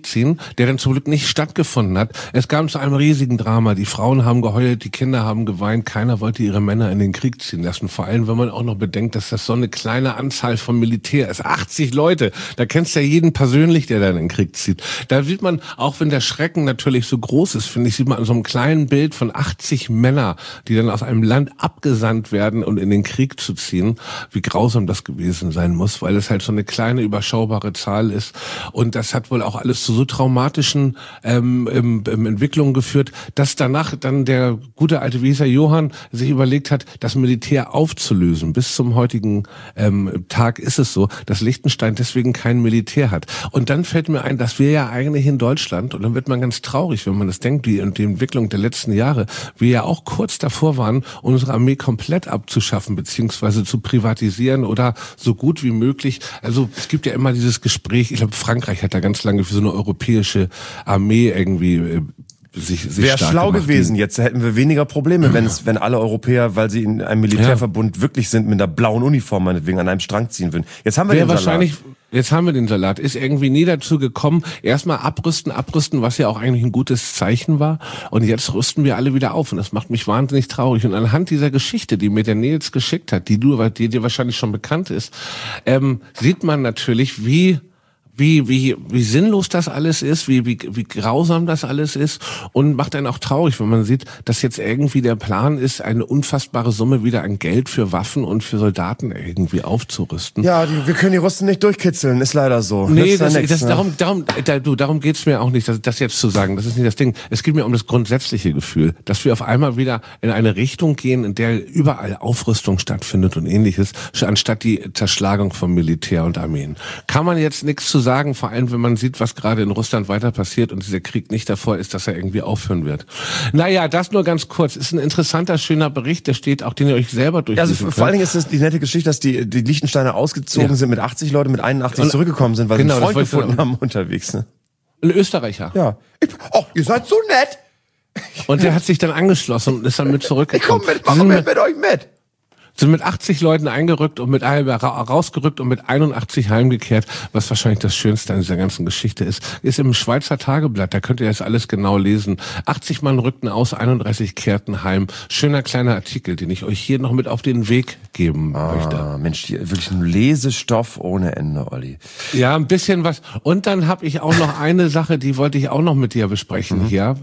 Krieg ziehen, der dann zum Glück nicht stattgefunden hat. Es kam zu einem riesigen Drama. Die Frauen haben geheult, die Kinder haben geweint. Keiner wollte ihre Männer in den Krieg ziehen lassen. Vor allem, wenn man auch noch bedenkt, dass das so eine kleine Anzahl von Militär ist. achtzig Leute. Da kennst du ja jeden persönlich, der dann in den Krieg zieht. Da sieht man, auch wenn der Schrecken natürlich so groß ist, finde ich, sieht man an so einem kleinen Bild von achtzig Männer, die dann aus einem Land abgesandt werden und in den Krieg zu ziehen, wie grausam das gewesen sein muss, weil es halt so eine kleine, überschaubare Zahl ist. Und das hat wohl auch alles zu so traumatischen ähm, ähm, Entwicklungen geführt, dass danach dann der gute alte Wieser Johann sich überlegt hat, das Militär aufzulösen. Bis zum heutigen ähm, Tag ist es so, dass Liechtenstein deswegen kein Militär hat. Und dann fällt mir ein, dass wir ja eigentlich in Deutschland, und dann wird man ganz traurig, wenn man das denkt, die, die Entwicklung der letzten Jahre, wir ja auch kurz davor waren, unsere Armee komplett abzuschaffen, beziehungsweise zu privatisieren oder so gut wie möglich. Also es gibt ja immer dieses Gespräch, ich glaube Frankreich hat da ganz lange für so eine europäische Armee irgendwie äh, sich, sich Wäre stark schlau gemacht. gewesen jetzt, hätten wir weniger Probleme, wenn es, wenn alle Europäer, weil sie in einem Militärverbund ja. wirklich sind, mit einer blauen Uniform meinetwegen an einem Strang ziehen würden. Jetzt haben wir Wäre den Salat. wahrscheinlich Jetzt haben wir den Salat. Ist irgendwie nie dazu gekommen. Erstmal abrüsten, abrüsten, was ja auch eigentlich ein gutes Zeichen war. Und jetzt rüsten wir alle wieder auf. Und das macht mich wahnsinnig traurig. Und anhand dieser Geschichte, die mir der Nils geschickt hat, die du, die dir wahrscheinlich schon bekannt ist, ähm, sieht man natürlich, wie Wie, wie, wie sinnlos das alles ist, wie, wie, wie grausam das alles ist und macht einen auch traurig, wenn man sieht, dass jetzt irgendwie der Plan ist, eine unfassbare Summe wieder an Geld für Waffen und für Soldaten irgendwie aufzurüsten. Ja, die, wir können die Russen nicht durchkitzeln, ist leider so. Nee, das, das, nix, das, ne? darum, darum, da, du, darum geht's mir auch nicht, das, das jetzt zu sagen. Das ist nicht das Ding. Es geht mir um das grundsätzliche Gefühl, dass wir auf einmal wieder in eine Richtung gehen, in der überall Aufrüstung stattfindet und Ähnliches, anstatt die Zerschlagung von Militär und Armeen. Kann man jetzt nichts zu sagen, vor allem wenn man sieht, was gerade in Russland weiter passiert und dieser Krieg nicht davor ist, dass er irgendwie aufhören wird. Naja, das nur ganz kurz. Ist ein interessanter, schöner Bericht, der steht auch, den ihr euch selber durchlesen Also könnt. vor allen Dingen ist es die nette Geschichte, dass die, die Liechtensteiner ausgezogen ja. sind mit achtzig Leuten, mit einundachtzig und, zurückgekommen sind, weil genau, sie einen Freund gefunden ich, haben unterwegs. Ne? Ein Österreicher. Ja. Ich, oh, ihr seid so nett. Und der hat sich dann angeschlossen und ist dann mit zurückgekommen. Ich komm mit, mach mit, mit euch mit. Sind mit achtzig Leuten eingerückt und mit einem rausgerückt und mit einundachtzig heimgekehrt, was wahrscheinlich das Schönste an dieser ganzen Geschichte ist, ist im Schweizer Tageblatt, da könnt ihr jetzt alles genau lesen. achtzig Mann rückten aus, einunddreißig kehrten heim. Schöner kleiner Artikel, den ich euch hier noch mit auf den Weg geben ah, möchte. Mensch, die, wirklich ein Lesestoff ohne Ende, Olli. Ja, ein bisschen was. Und dann habe ich auch noch eine Sache, die wollte ich auch noch mit dir besprechen mhm. hier.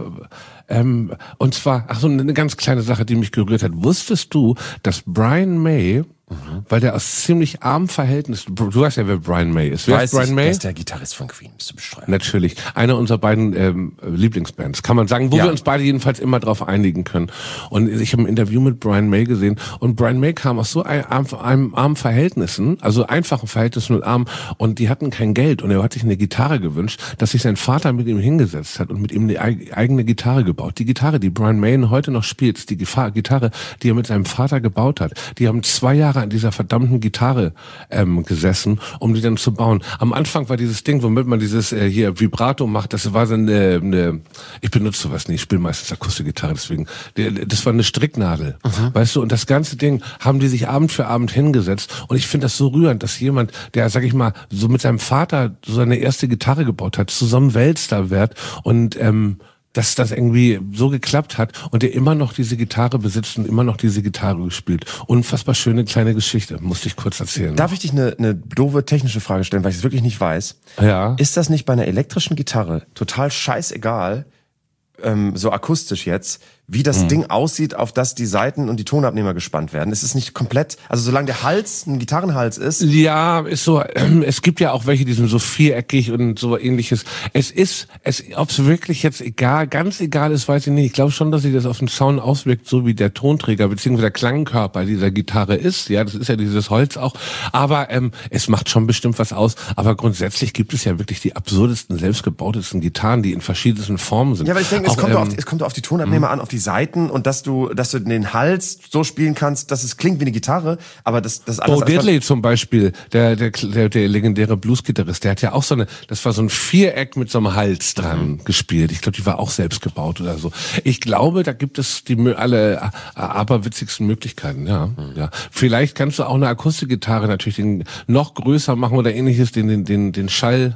Ähm, und zwar, ach so, eine ganz kleine Sache, die mich gerührt hat. Wusstest du, dass Brian May, mhm. weil der aus ziemlich armen Verhältnissen, du weißt ja, wer Brian May ist. Wer Weiß ist Brian ich, May? Der ist der Gitarrist von Queen, bist du beschreiben. Natürlich. Einer unserer beiden ähm, Lieblingsbands, kann man sagen, wo ja. wir uns beide jedenfalls immer drauf einigen können. Und ich habe ein Interview mit Brian May gesehen und Brian May kam aus so einem, einem armen Verhältnissen, also einfachen Verhältnissen und arm, und die hatten kein Geld und er hat sich eine Gitarre gewünscht, dass sich sein Vater mit ihm hingesetzt hat und mit ihm eine eigene Gitarre gebaut. Die Gitarre, die Brian May heute noch spielt, ist die Gitarre, die er mit seinem Vater gebaut hat. Die haben zwei Jahre an dieser verdammten Gitarre ähm, gesessen, um die dann zu bauen. Am Anfang war dieses Ding, womit man dieses äh, hier Vibrato macht, das war so eine, eine ich benutze sowas nicht, ich spiele meistens Akustikgitarre, deswegen, das war eine Stricknadel, mhm. weißt du, und das ganze Ding haben die sich Abend für Abend hingesetzt und ich finde das so rührend, dass jemand, der, sag ich mal, so mit seinem Vater so seine erste Gitarre gebaut hat, zusammen Weltstar wird und ähm, dass das irgendwie so geklappt hat und der immer noch diese Gitarre besitzt und immer noch diese Gitarre spielt. Unfassbar schöne kleine Geschichte, musste ich kurz erzählen. Darf ich dich eine, eine doofe technische Frage stellen, weil ich es wirklich nicht weiß? Ja. Ist das nicht bei einer elektrischen Gitarre total scheißegal, ähm, so akustisch jetzt, wie das hm. Ding aussieht, auf das die Saiten und die Tonabnehmer gespannt werden? Ist es nicht komplett, also solange der Hals ein Gitarrenhals ist? Ja, ist so, ähm, es gibt ja auch welche, die sind so viereckig und so ähnliches. Es ist, es, ob es wirklich jetzt egal, ganz egal ist, weiß ich nicht. Ich glaube schon, dass sich das auf den Sound auswirkt, so wie der Tonträger bzw. der Klangkörper dieser Gitarre ist. Ja, das ist ja dieses Holz auch. Aber ähm, es macht schon bestimmt was aus. Aber grundsätzlich gibt es ja wirklich die absurdesten, selbstgebautesten Gitarren, die in verschiedensten Formen sind. Ja, aber ich denke, es auch, kommt ähm, auf, es kommt auf die Tonabnehmer an, auf die Seiten und dass du, dass du den Hals so spielen kannst, dass es klingt wie eine Gitarre, aber das, das alles. Bo Diddley zum Beispiel, der, der, der, der legendäre Bluesgitarrist, der hat ja auch so eine, das war so ein Viereck mit so einem Hals dran mhm. gespielt. Ich glaube, die war auch selbst gebaut oder so. Ich glaube, da gibt es die alle aberwitzigsten Möglichkeiten, ja, mhm. ja. Vielleicht kannst du auch eine Akustikgitarre natürlich den noch größer machen oder ähnliches, den, den, den, den Schall,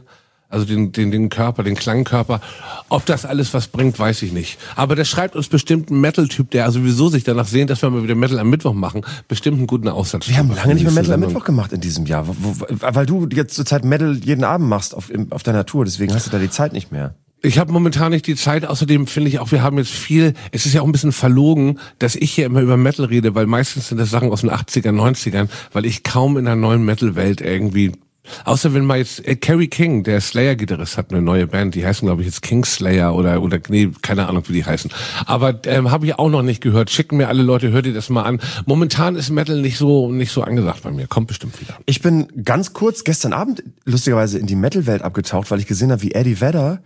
Also den, den, den Körper, den Klangkörper. Ob das alles was bringt, weiß ich nicht. Aber der schreibt uns bestimmt einen Metal-Typ, der sowieso sich danach sehnt, dass wir mal wieder Metal am Mittwoch machen, bestimmt einen guten Aussatz. Wir haben lange nicht mehr Metal am Mittwoch gemacht in diesem Jahr, wo, wo, weil du jetzt zur Zeit Metal jeden Abend machst auf, auf deiner Tour, deswegen hast du da die Zeit nicht mehr. Ich habe momentan nicht die Zeit, außerdem finde ich auch, wir haben jetzt viel, es ist ja auch ein bisschen verlogen, dass ich hier immer über Metal rede, weil meistens sind das Sachen aus den achtzigern, neunzigern, weil ich kaum in der neuen Metal-Welt irgendwie, außer wenn mal jetzt, äh, Kerry King, der Slayer-Gitarrist, hat eine neue Band, die heißen glaube ich jetzt Kingslayer oder, oder, nee, keine Ahnung wie die heißen, aber ähm, habe ich auch noch nicht gehört, schicken mir alle Leute, hört ihr das mal an. Momentan ist Metal nicht so, nicht so angesagt bei mir, kommt bestimmt wieder. Ich bin ganz kurz gestern Abend lustigerweise in die Metal-Welt abgetaucht, weil ich gesehen habe, wie Eddie Vedder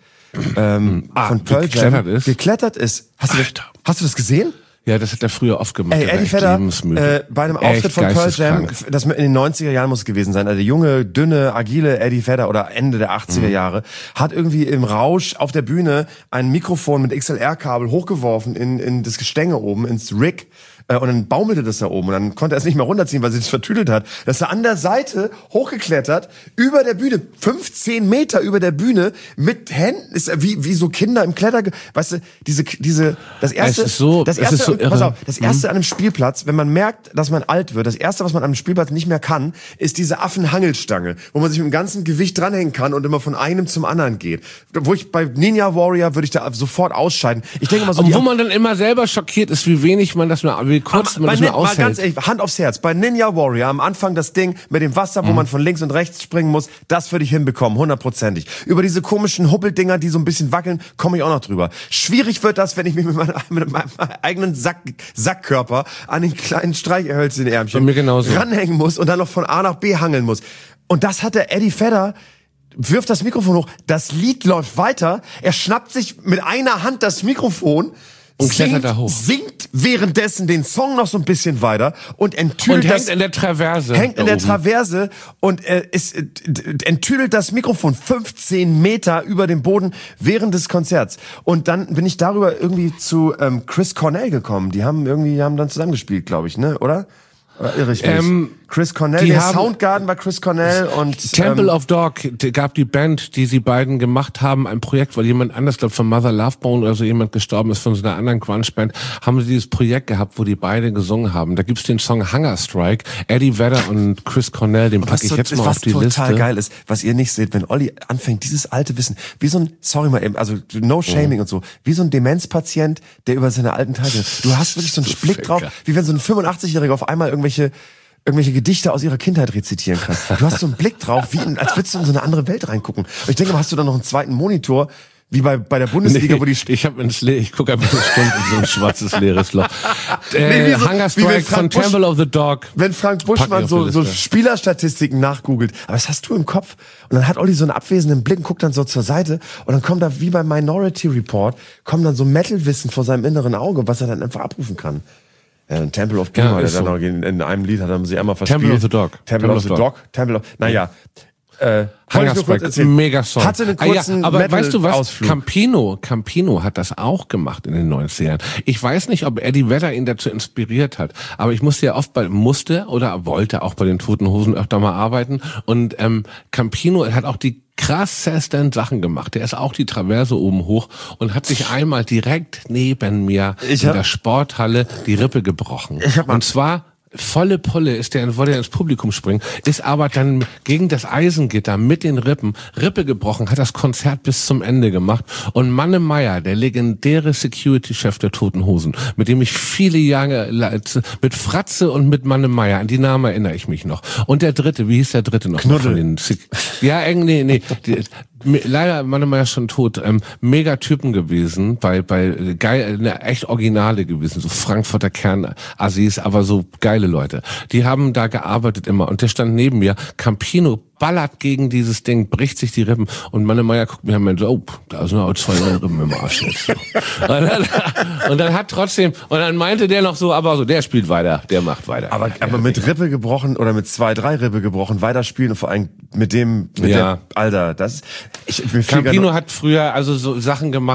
ähm, ah, von Pearl Jam geklettert ist. Geklettert ist. Hast du, das, hast du das gesehen? Ja, das hat er früher oft gemacht. Ey, Eddie Vedder, äh, bei einem Auftritt echt von Pearl Jam, das in den neunziger Jahren muss es gewesen sein, also der junge, dünne, agile Eddie Vedder oder Ende der achtziger Jahre, hat irgendwie im Rausch auf der Bühne ein Mikrofon mit X L R-Kabel hochgeworfen in, in das Gestänge oben, ins Rig. Und dann baumelte das da oben und dann konnte er es nicht mehr runterziehen, weil sie es vertüdelt hat. Das ist er an der Seite hochgeklettert, über der Bühne, fünfzehn Meter über der Bühne, mit Händen, ist er wie, wie so Kinder im Kletter, weißt du, diese, diese, das erste, es ist so, das erste, es ist so irre. Pass auf, das erste mhm. an einem Spielplatz, wenn man merkt, dass man alt wird, das erste, was man an einem Spielplatz nicht mehr kann, ist diese Affenhangelstange, wo man sich mit dem ganzen Gewicht dranhängen kann und immer von einem zum anderen geht. Wo ich bei Ninja Warrior würde ich da sofort ausscheiden. Ich denke mal so, und wo man dann immer selber schockiert ist, wie wenig man das nur, wie kurz aber, man das bei, nur aushält. Mal ganz ehrlich, Hand aufs Herz, bei Ninja Warrior am Anfang das Ding mit dem Wasser, wo mhm. man von links und rechts springen muss, das würde ich hinbekommen, hundertprozentig. Über diese komischen Huppeldinger, die so ein bisschen wackeln, komme ich auch noch drüber. Schwierig wird das, wenn ich mich mit meinem, mit meinem eigenen Sack, Sackkörper an den kleinen Streichhölzchenärmchen ranhängen muss und dann noch von A nach B hangeln muss. Und das hat der Eddie Vedder, wirft das Mikrofon hoch, das Lied läuft weiter, er schnappt sich mit einer Hand das Mikrofon und singt, da hoch. singt währenddessen den Song noch so ein bisschen weiter und enttüdelt und hängt das, in der Traverse. Hängt in der oben. Traverse und äh, ist, äh, enttüdelt das Mikrofon fünfzehn Meter über dem Boden während des Konzerts. Und dann bin ich darüber irgendwie zu ähm, Chris Cornell gekommen. Die haben irgendwie, die haben dann zusammengespielt, glaube ich, ne, oder? Oder irre ich mich? Ähm, Chris Cornell, der Soundgarden war Chris Cornell und Temple ähm, of Dog gab die Band, die sie beiden gemacht haben, ein Projekt, weil jemand anders, glaube von Mother Love Bone oder so jemand gestorben ist von so einer anderen Grunge-Band, haben sie dieses Projekt gehabt, wo die beide gesungen haben. Da gibt's den Song Hunger Strike, Eddie Vedder und Chris Cornell, den packe ich jetzt mal auf die Liste. Was total geil ist, was ihr nicht seht, wenn Olli anfängt, dieses alte Wissen, wie so ein, sorry mal eben, also no shaming oh. und so, wie so ein Demenzpatient, der über seine alten Tage, du hast wirklich so einen so Blick Ficker. drauf, wie wenn so ein fünfundachtzig-Jähriger auf einmal irgendwelche irgendwelche Gedichte aus ihrer Kindheit rezitieren kann. Du hast so einen Blick drauf, wie in, als würdest du in so eine andere Welt reingucken. Und ich denke mal, hast du dann noch einen zweiten Monitor, wie bei bei der Bundesliga, nee, wo die ich habe ins Le ich gucke einfach eine Stunde in so ein schwarzes leeres Loch. Äh, nee, so, Hunger Strike von Busch, Temple of the Dog. Wenn Frank Buschmann so so Spielerstatistiken nachgoogelt, aber das hast du im Kopf und dann hat Olli so einen abwesenden Blick und guckt dann so zur Seite und dann kommt da wie beim Minority Report kommen dann so Metal-Wissen vor seinem inneren Auge, was er dann einfach abrufen kann. Ja, Temple of Doom, ja, hat er dann so. in, in einem Lied hat er sie einmal verspielt. Temple of the Dog. Temple, Temple of the Dog. Dog. Temple of, naja. Äh, Hunger Strike, mega Song. Hatte einen kurzen ah, ja, aber Metal weißt du was? Ausflug. Campino, Campino hat das auch gemacht in den neunzigern. Ich weiß nicht, ob Eddie Vedder ihn dazu inspiriert hat, aber ich musste ja oft bei, musste oder wollte auch bei den Toten Hosen öfter mal arbeiten und ähm, Campino hat auch die krassesten Sachen gemacht. Der ist auch die Traverse oben hoch und hat sich einmal direkt neben mir ich in der Sporthalle die Rippe gebrochen. Ich hab mal und zwar volle Pulle ist der, wollte er ins Publikum springen, ist aber dann gegen das Eisengitter mit den Rippen, Rippe gebrochen, hat das Konzert bis zum Ende gemacht. Und Manne Meyer, der legendäre Security-Chef der Toten Hosen, mit dem ich viele Jahre, mit Fratze und mit Manne Meyer, an die Namen erinnere ich mich noch. Und der dritte, wie hieß der dritte noch? Knuddel. Den, ja, nee, nee, die, leider Manne Meyer schon tot, ähm, mega Typen gewesen, bei, bei, geil, ne, echt Originale gewesen, so Frankfurter Kern-Assis, aber so geile Leute. Die haben da gearbeitet immer und der stand neben mir, Campino ballert gegen dieses Ding, bricht sich die Rippen und Manne Meyer guckt mir und meint so, oh, da sind auch zwei Rippen im Arsch jetzt. und, dann, und dann hat trotzdem, und dann meinte der noch so, aber so, der spielt weiter, der macht weiter. Aber, aber mit Rippe gebrochen oder mit zwei, drei Rippe gebrochen, weiterspielen und vor allem mit dem, mit ja. dem, Alter, das, ich, mir Campino hat früher also so Sachen gemacht,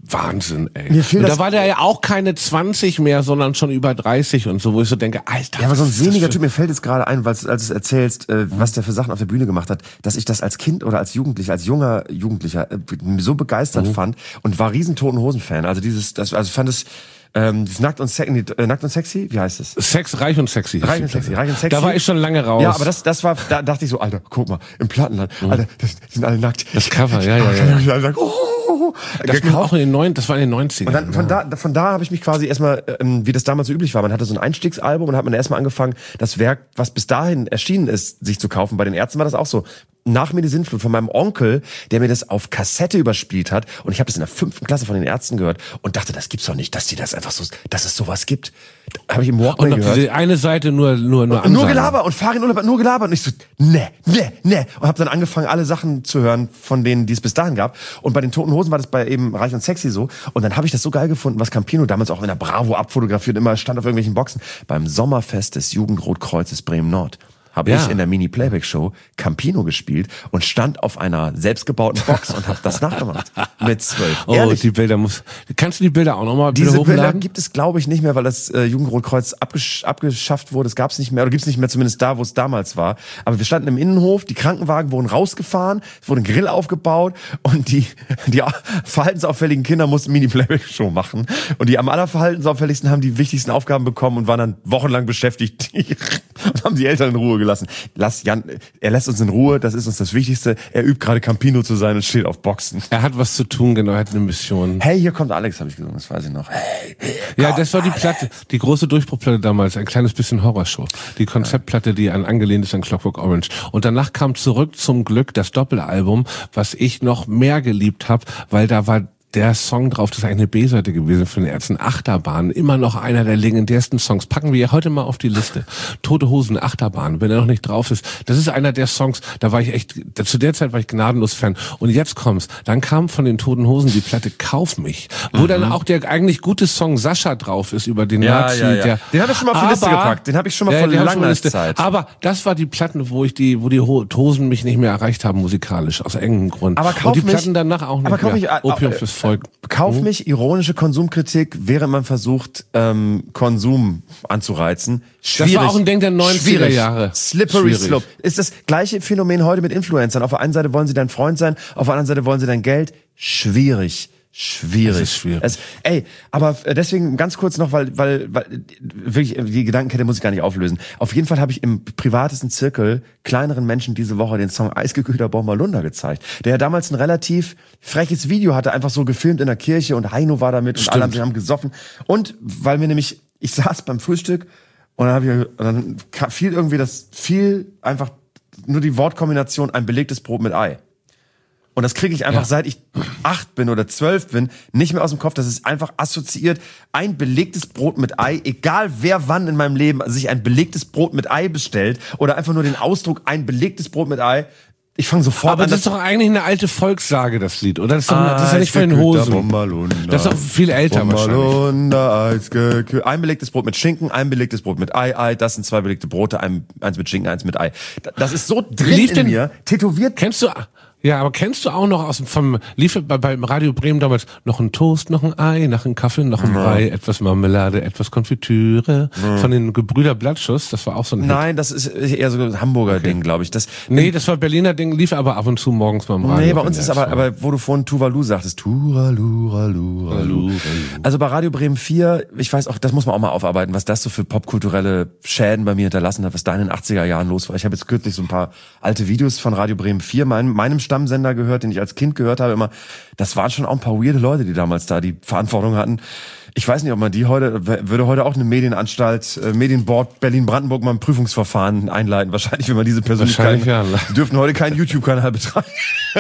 Wahnsinn, ey. Mir fehlt und da das- war der ja auch keine zwanzig mehr, sondern schon über dreißig und so, wo ich so denke, Alter. Ja, aber so ein was ist das sehniger für- Typ, mir fällt jetzt gerade ein, weil als du es erzählst, äh, was der für Sachen auf der Bühne gemacht hat, dass ich das als Kind oder als Jugendlicher, als junger Jugendlicher äh, so begeistert Mhm. fand und war riesen Toten Hosen Fan. Also dieses, das, also ich fand es ähm, dieses Nackt und, Se nee, äh, Nackt und Sexy, wie heißt es? Sex, reich und sexy. Reich und sexy, reich und sexy. Da war ich schon lange raus. Ja, aber das, das war, da dachte ich so, Alter, guck mal, im Plattenland, Alter, das, die sind alle nackt. Das Cover, ja, ja, ja. ja. Alle, oh, oh, oh. Das war auch in den neun, das war in den neunzigern. Und dann, von ja. da, von da habe ich mich quasi erstmal, ähm, wie das damals so üblich war, man hatte so ein Einstiegsalbum und hat man erstmal angefangen, das Werk, was bis dahin erschienen ist, sich zu kaufen. Bei den Ärzten war das auch so. Nach mir die Sintflut von meinem Onkel, der mir das auf Kassette überspielt hat, und ich habe das in der fünften Klasse von den Ärzten gehört und dachte, das gibt's doch nicht, dass die das einfach so, dass es sowas gibt. Habe ich im Walkman Und noch gehört. diese eine Seite nur, nur, nur Und nur Ansagen. Gelaber und Farin Urlaub hat nur gelabert und ich so, ne, ne, ne. Und habe dann angefangen, alle Sachen zu hören, von denen, die es bis dahin gab. Und bei den Toten Hosen war das bei eben Reich und Sexy so. Und dann habe ich das so geil gefunden, was Campino damals auch in der Bravo abfotografiert, immer stand auf irgendwelchen Boxen. Beim Sommerfest des Jugendrotkreuzes Bremen-Nord habe Ja. ich in der Mini-Playback-Show Campino gespielt und stand auf einer selbstgebauten Box und habe das nachgemacht. Mit zwölf. Oh, Ehrlich. die Bilder muss. Kannst du die Bilder auch nochmal Diese wieder Bilder hochladen? gibt es, glaube ich, nicht mehr, weil das äh, Jugendrotkreuz abgesch abgeschafft wurde. Es gab es nicht mehr, oder gibt es nicht mehr, zumindest da, wo es damals war. Aber wir standen im Innenhof, die Krankenwagen wurden rausgefahren, es wurde ein Grill aufgebaut und die, die verhaltensauffälligen Kinder mussten Mini-Playback-Show machen. Und die am allerverhaltensauffälligsten haben die wichtigsten Aufgaben bekommen und waren dann wochenlang beschäftigt und haben die Eltern in Ruhe gelassen. Lass Jan, er lässt uns in Ruhe, das ist uns das Wichtigste. Er übt gerade Campino zu sein und steht auf Boxen. Er hat was zu tun, genau, er hat eine Mission. Hey, hier kommt Alex, habe ich gesungen, das weiß ich noch. Hey, Ja, das war die Platte, die große Durchbruchplatte damals, ein kleines bisschen Horrorshow. Die Konzeptplatte, die an angelehnt ist an Clockwork Orange. Und danach kam zurück zum Glück das Doppelalbum, was ich noch mehr geliebt habe, weil da war der Song drauf, das ist eigentlich eine B-Seite gewesen für den Ärzten, Achterbahn, immer noch einer der legendärsten Songs. Packen wir heute mal auf die Liste. Tote Hosen, Achterbahn, wenn er noch nicht drauf ist. Das ist einer der Songs, da war ich echt, zu der Zeit war ich gnadenlos Fan. Und jetzt kommt's, dann kam von den Toten Hosen die Platte Kauf mich, wo mhm. dann auch der eigentlich gute Song Sascha drauf ist über den Ja, Nazi. ja, ja. Der, Den habe ich schon mal auf die Liste gepackt. Den habe ich schon mal ja, vor den hab ich schon mal langer Liste. Zeit. Aber das war die Platten, wo ich die, wo die Hosen mich nicht mehr erreicht haben musikalisch, aus engem Grund. Aber Kauf Und die mich, Platten danach auch nicht aber kauf mehr. mich, äh, Opium äh, fürs Volk. Kauf mich, ironische Konsumkritik, während man versucht, ähm, Konsum anzureizen. Schwierig. Das war auch ein Ding der neunziger Schwierig. Jahre. Slippery Schwierig. Slope. Ist das gleiche Phänomen heute mit Influencern. Auf der einen Seite wollen sie dein Freund sein, auf der anderen Seite wollen sie dein Geld. Schwierig. Schwierig. Das ist schwierig. Es, ey, aber deswegen ganz kurz noch, weil, weil, weil wirklich die Gedankenkette muss ich gar nicht auflösen. Auf jeden Fall habe ich im privatesten Zirkel kleineren Menschen diese Woche den Song Eisgekühlter Bommerlunder gezeigt, der ja damals ein relativ freches Video hatte, einfach so gefilmt in der Kirche und Heino war damit und Stimmt. alle haben, sie haben gesoffen. Und weil mir nämlich, ich saß beim Frühstück und dann, hab ich, und dann fiel irgendwie das, viel einfach nur die Wortkombination ein belegtes Brot mit Ei. Und das kriege ich einfach, Ja. seit ich acht bin oder zwölf bin, nicht mehr aus dem Kopf. Das ist einfach assoziiert. Ein belegtes Brot mit Ei, egal wer wann in meinem Leben sich ein belegtes Brot mit Ei bestellt oder einfach nur den Ausdruck ein belegtes Brot mit Ei. Ich fange sofort Aber an. das ist doch eigentlich eine alte Volkssage, das Lied, oder? Das ist, doch, Ah, das ist ja nicht von den Eisgekühlter Hosen. Bommerlunder. Das ist doch viel älter wahrscheinlich. Bommerlunder, Eisgekühl- Ein belegtes Brot mit Schinken, ein belegtes Brot mit Ei, Ei. Das sind zwei belegte Brote, ein, eins mit Schinken, eins mit Ei. Das ist so drin Lief in denn- mir, tätowiert. Kennst du, ja, aber kennst du auch noch aus dem, vom, lief bei, beim Radio Bremen damals noch ein Toast, noch ein Ei, noch ein Kaffee, noch ein Ei, etwas Marmelade, etwas Konfitüre, von den Gebrüder Blattschuss, das war auch so ein Hit. Nein, das ist eher so ein Hamburger Ding, glaube ich. Das, Nee, das war Berliner Ding, lief aber ab und zu morgens mal im Radio. Nee, bei wenn uns der ist aber, war. aber wo du vorhin Tuvalu sagtest, Turalu, Ralu, Ralu. Also bei Radio Bremen vier, ich weiß auch, das muss man auch mal aufarbeiten, was das so für popkulturelle Schäden bei mir hinterlassen hat, was da in den achtziger Jahren los war. Ich habe jetzt kürzlich so ein paar alte Videos von Radio Bremen vier, meinem, meinem Stammsender gehört, den ich als Kind gehört habe immer. Das waren schon auch ein paar weirde Leute, die damals da die Verantwortung hatten. Ich weiß nicht, ob man die heute, würde heute auch eine Medienanstalt, äh, Medienboard Berlin-Brandenburg mal ein Prüfungsverfahren einleiten. Wahrscheinlich, wenn man diese Persönlichkeiten, Wahrscheinlich, ja. die dürften heute keinen YouTube-Kanal betreiben.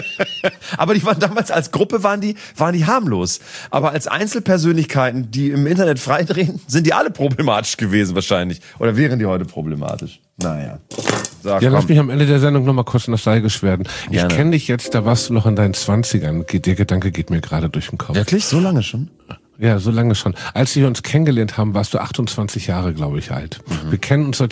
Aber die waren damals als Gruppe waren die, waren die harmlos. Aber als Einzelpersönlichkeiten, die im Internet freidrehen, sind die alle problematisch gewesen wahrscheinlich. Oder wären die heute problematisch? Naja. So, Ja, komm. lass mich am Ende der Sendung nochmal kurz nostalgisch werden. Ich Gerne. kenne dich jetzt, da warst du noch in deinen Zwanzigern. Geht- Der Gedanke geht mir gerade durch den Kopf. Wirklich? So lange schon? Ja, so lange schon. Als wir uns kennengelernt haben, warst du achtundzwanzig Jahre, glaube ich, alt. Mhm. Wir kennen uns seit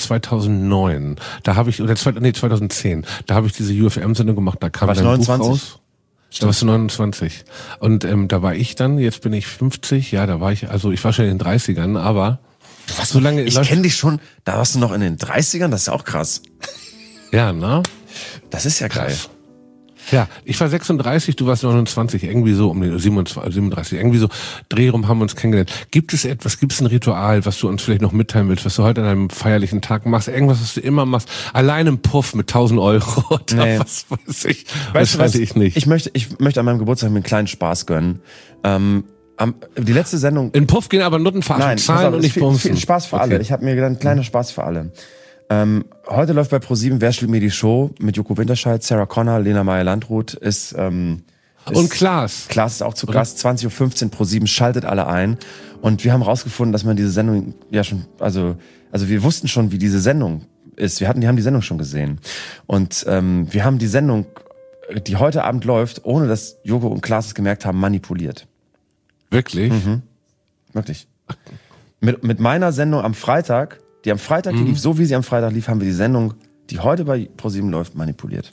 zweitausendneun. Da habe ich, oder zwei- nee, zweitausendzehn. Da habe ich diese U F M-Sendung gemacht, da kam War ich dein Buch neunundzwanzig? raus. Da warst du neunundzwanzig. Und ähm, da war ich dann, jetzt bin ich fünfzig, ja, da war ich, also ich war schon in den dreißigern, aber Was, so lange? Ich kenne dich schon, da warst du noch in den dreißigern, das ist ja auch krass. Ja, ne? Das ist ja geil. Ja, ich war sechsunddreißig, du warst neunundzwanzig, irgendwie so um den siebenundzwanzig, siebenunddreißig, irgendwie so Dreh rum haben wir uns kennengelernt. Gibt es etwas, gibt es ein Ritual, was du uns vielleicht noch mitteilen willst, was du heute an einem feierlichen Tag machst, irgendwas, was du immer machst, allein im Puff mit tausend Euro oder Nee. was weiß ich, Weißt du was? ich nicht. Ich möchte, ich möchte an meinem Geburtstag mir einen kleinen Spaß gönnen. Ähm, am, die letzte Sendung... in Puff gehen aber Nutten verarschen, Nein, pass zahlen auf, und ist nicht viel, bumsen. viel Spaß für Okay. alle. Ich habe mir gedacht, ein kleiner Spaß für alle. Ähm, heute läuft bei ProSieben Wer stiehlt mir die Show mit Joko Winterscheid, Sarah Connor, Lena Meyer-Landrut ist, ähm, ist Und Klaas. Klaas ist auch zu Gast, zwanzig Uhr fünfzehn ProSieben, schaltet alle ein. Und wir haben rausgefunden, dass man diese Sendung ja schon, also, also wir wussten schon, wie diese Sendung ist. Wir hatten, die haben die Sendung schon gesehen. Und ähm, wir haben die Sendung, die heute Abend läuft, ohne dass Joko und Klaas es gemerkt haben, manipuliert. Wirklich? Wirklich. Mit, mit meiner Sendung am Freitag, die am Freitag die lief, so wie sie am Freitag lief, haben wir die Sendung, die heute bei ProSieben läuft, manipuliert.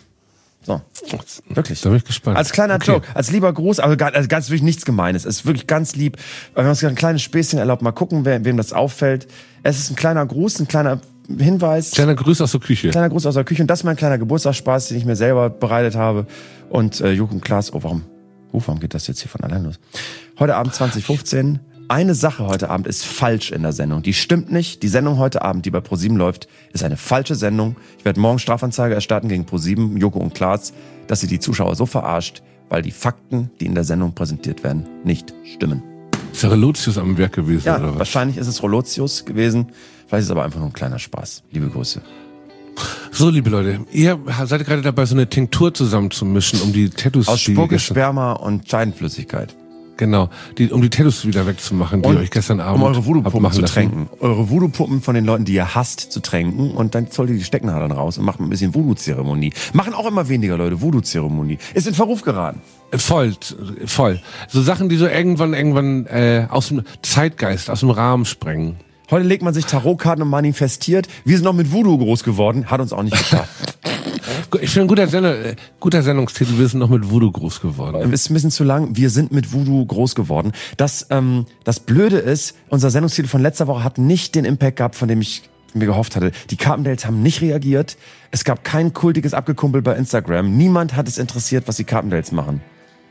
So. Wirklich. Da bin ich gespannt. Als kleiner Okay. Joke, als lieber Gruß, aber gar, also ganz wirklich nichts Gemeines. Es ist wirklich ganz lieb. Wir haben uns ein kleines Späßchen erlaubt. Mal gucken, wer, wem das auffällt. Es ist ein kleiner Gruß, ein kleiner Hinweis. Kleiner Grüß aus der Küche. Kleiner Gruß aus der Küche. Und das ist mein kleiner Geburtstagsspaß, den ich mir selber bereitet habe. Und äh, Joko und Klaas, oh, warum? Oh, warum geht das jetzt hier von allein los? Heute Abend zwanzig fünfzehn. Eine Sache heute Abend ist falsch in der Sendung. Die stimmt nicht. Die Sendung heute Abend, die bei ProSieben läuft, ist eine falsche Sendung. Ich werde morgen Strafanzeige erstatten gegen ProSieben, Joko und Klaas, dass sie die Zuschauer so verarscht, weil die Fakten, die in der Sendung präsentiert werden, nicht stimmen. Ist der Relotius am Werk gewesen, Ja, oder was? wahrscheinlich ist es Rolotius gewesen. Vielleicht ist es aber einfach nur ein kleiner Spaß. Liebe Grüße. So, liebe Leute, ihr seid gerade dabei, so eine Tinktur zusammenzumischen, um die Tattoos Aus die Spucke, gestern- Sperma und Scheidenflüssigkeit. Genau, die, um die Tattoos wieder wegzumachen, die ihr euch gestern Abend um eure habt Voodoo-Puppen machen zu lassen. tränken. Eure Voodoo-Puppen von den Leuten, die ihr hasst, zu tränken. Und dann zollt ihr die Stecknadel raus und macht ein bisschen Voodoo-Zeremonie. Machen auch immer weniger Leute Voodoo-Zeremonie. Ist in Verruf geraten. Voll, voll. So Sachen, die so irgendwann, irgendwann äh, aus dem Zeitgeist, aus dem Rahmen sprengen. Heute legt man sich Tarotkarten und manifestiert. Wir sind noch mit Voodoo groß geworden. Hat uns auch nicht geklappt. Ich finde ein guter, Sender, äh, guter Sendungstitel, wir sind noch mit Voodoo groß geworden. Ist ein bisschen zu lang. Wir sind mit Voodoo groß geworden. Das, ähm, das Blöde ist, unser Sendungstitel von letzter Woche hat nicht den Impact gehabt, von dem ich mir gehofft hatte. Die Carpendales haben nicht reagiert. Es gab kein kultiges Abgekumpel bei Instagram. Niemand hat es interessiert, was die Carpendales machen.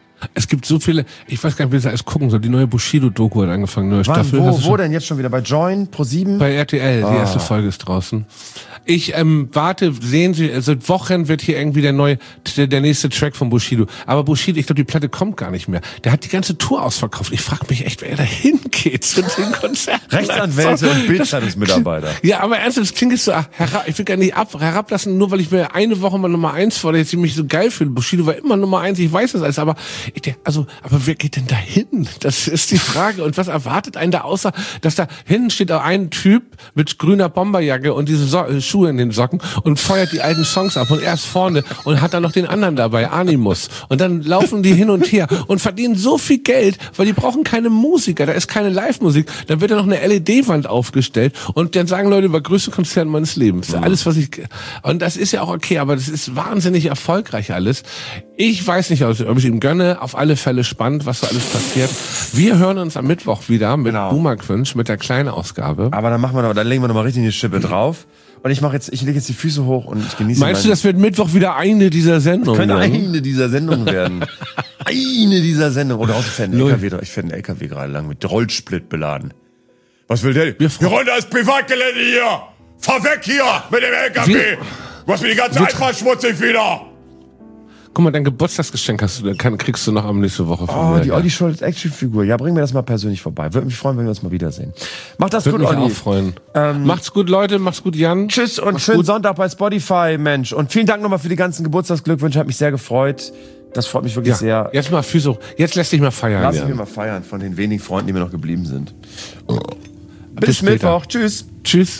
Es gibt so viele, ich weiß gar nicht, wie ich das alles gucken soll. Die neue Bushido-Doku hat angefangen, neue Wann, Staffel. Hast wo, du wo schon- denn jetzt schon wieder? Bei Join, ProSieben? Bei R T L, die erste Folge ist draußen. Ich ähm, warte, sehen Sie, seit Wochen wird hier irgendwie der neue, der, der nächste Track von Bushido. Aber Bushido, ich glaube, die Platte kommt gar nicht mehr. Der hat die ganze Tour ausverkauft. Ich frage mich echt, wer da hingeht zu den Konzerten. Rechtsanwälte und Bildzeitungsmitarbeiter. Ja, aber ernsthaft, das klingt jetzt so, ach, herab, ich will gar nicht ab, herablassen, nur weil ich mir eine Woche mal Nummer eins fordere, jetzt ich mich so geil fühle. Bushido war immer Nummer eins, ich weiß das alles, aber ich denk, also, aber wer geht denn da hin? Das ist die Frage. Und was erwartet einen da außer, dass da hinten steht auch ein Typ mit grüner Bomberjacke und diese so äh, Schuhe in den Socken und feuert die alten Songs ab und er ist vorne und hat dann noch den anderen dabei, Animus. Und dann laufen die hin und her und verdienen so viel Geld, weil die brauchen keine Musiker, da ist keine Live-Musik. Dann wird da noch eine L E D-Wand aufgestellt und dann sagen Leute, war größte Konzert meines Lebens. Alles, was ich, und das ist ja auch okay, aber das ist wahnsinnig erfolgreich alles. Ich weiß nicht, ob ich ihm gönne, auf alle Fälle spannend, was so alles passiert. Wir hören uns am Mittwoch wieder mit Genau. Boomer Quinch, mit der kleinen Ausgabe. Aber dann machen wir noch, dann legen wir noch mal richtig die Schippe drauf. Und ich mache jetzt, ich lege jetzt die Füße hoch und ich genieße Meinst du, mein- das wird Mittwoch wieder eine dieser Sendungen? könnte werden? eine dieser Sendungen werden. Eine dieser Sendungen. Oder auch ich fährt ein L K W, ich fährt ein L K W gerade lang mit Rollsplit beladen. Was will der? Wir Wir rollen das Privatgelände hier! Fahr weg hier mit dem L K W! Wir- Du hast mir die ganze Wir- Einfahrt schmutzig wieder! Guck mal, dein Geburtstagsgeschenk hast du, kann, kriegst du noch am nächste Woche von Oh, mir. die ja. Olli Schulz Actionfigur. Ja, bring mir das mal persönlich vorbei. Würde mich freuen, wenn wir uns mal wiedersehen. Macht das Würde gut, mich Olli. auch freuen. macht's gut, Leute, macht's gut, Jan. Tschüss und schönen Sonntag bei Spotify, Mensch. Und vielen Dank nochmal für die ganzen Geburtstagsglückwünsche. Hat mich sehr gefreut. Das freut mich wirklich Ja, sehr. jetzt mal Füße hoch. Jetzt lässt dich mal feiern. Lass Jan. mich mal feiern von den wenigen Freunden, die mir noch geblieben sind. Bis Bis später. Mittwoch. Tschüss. Tschüss.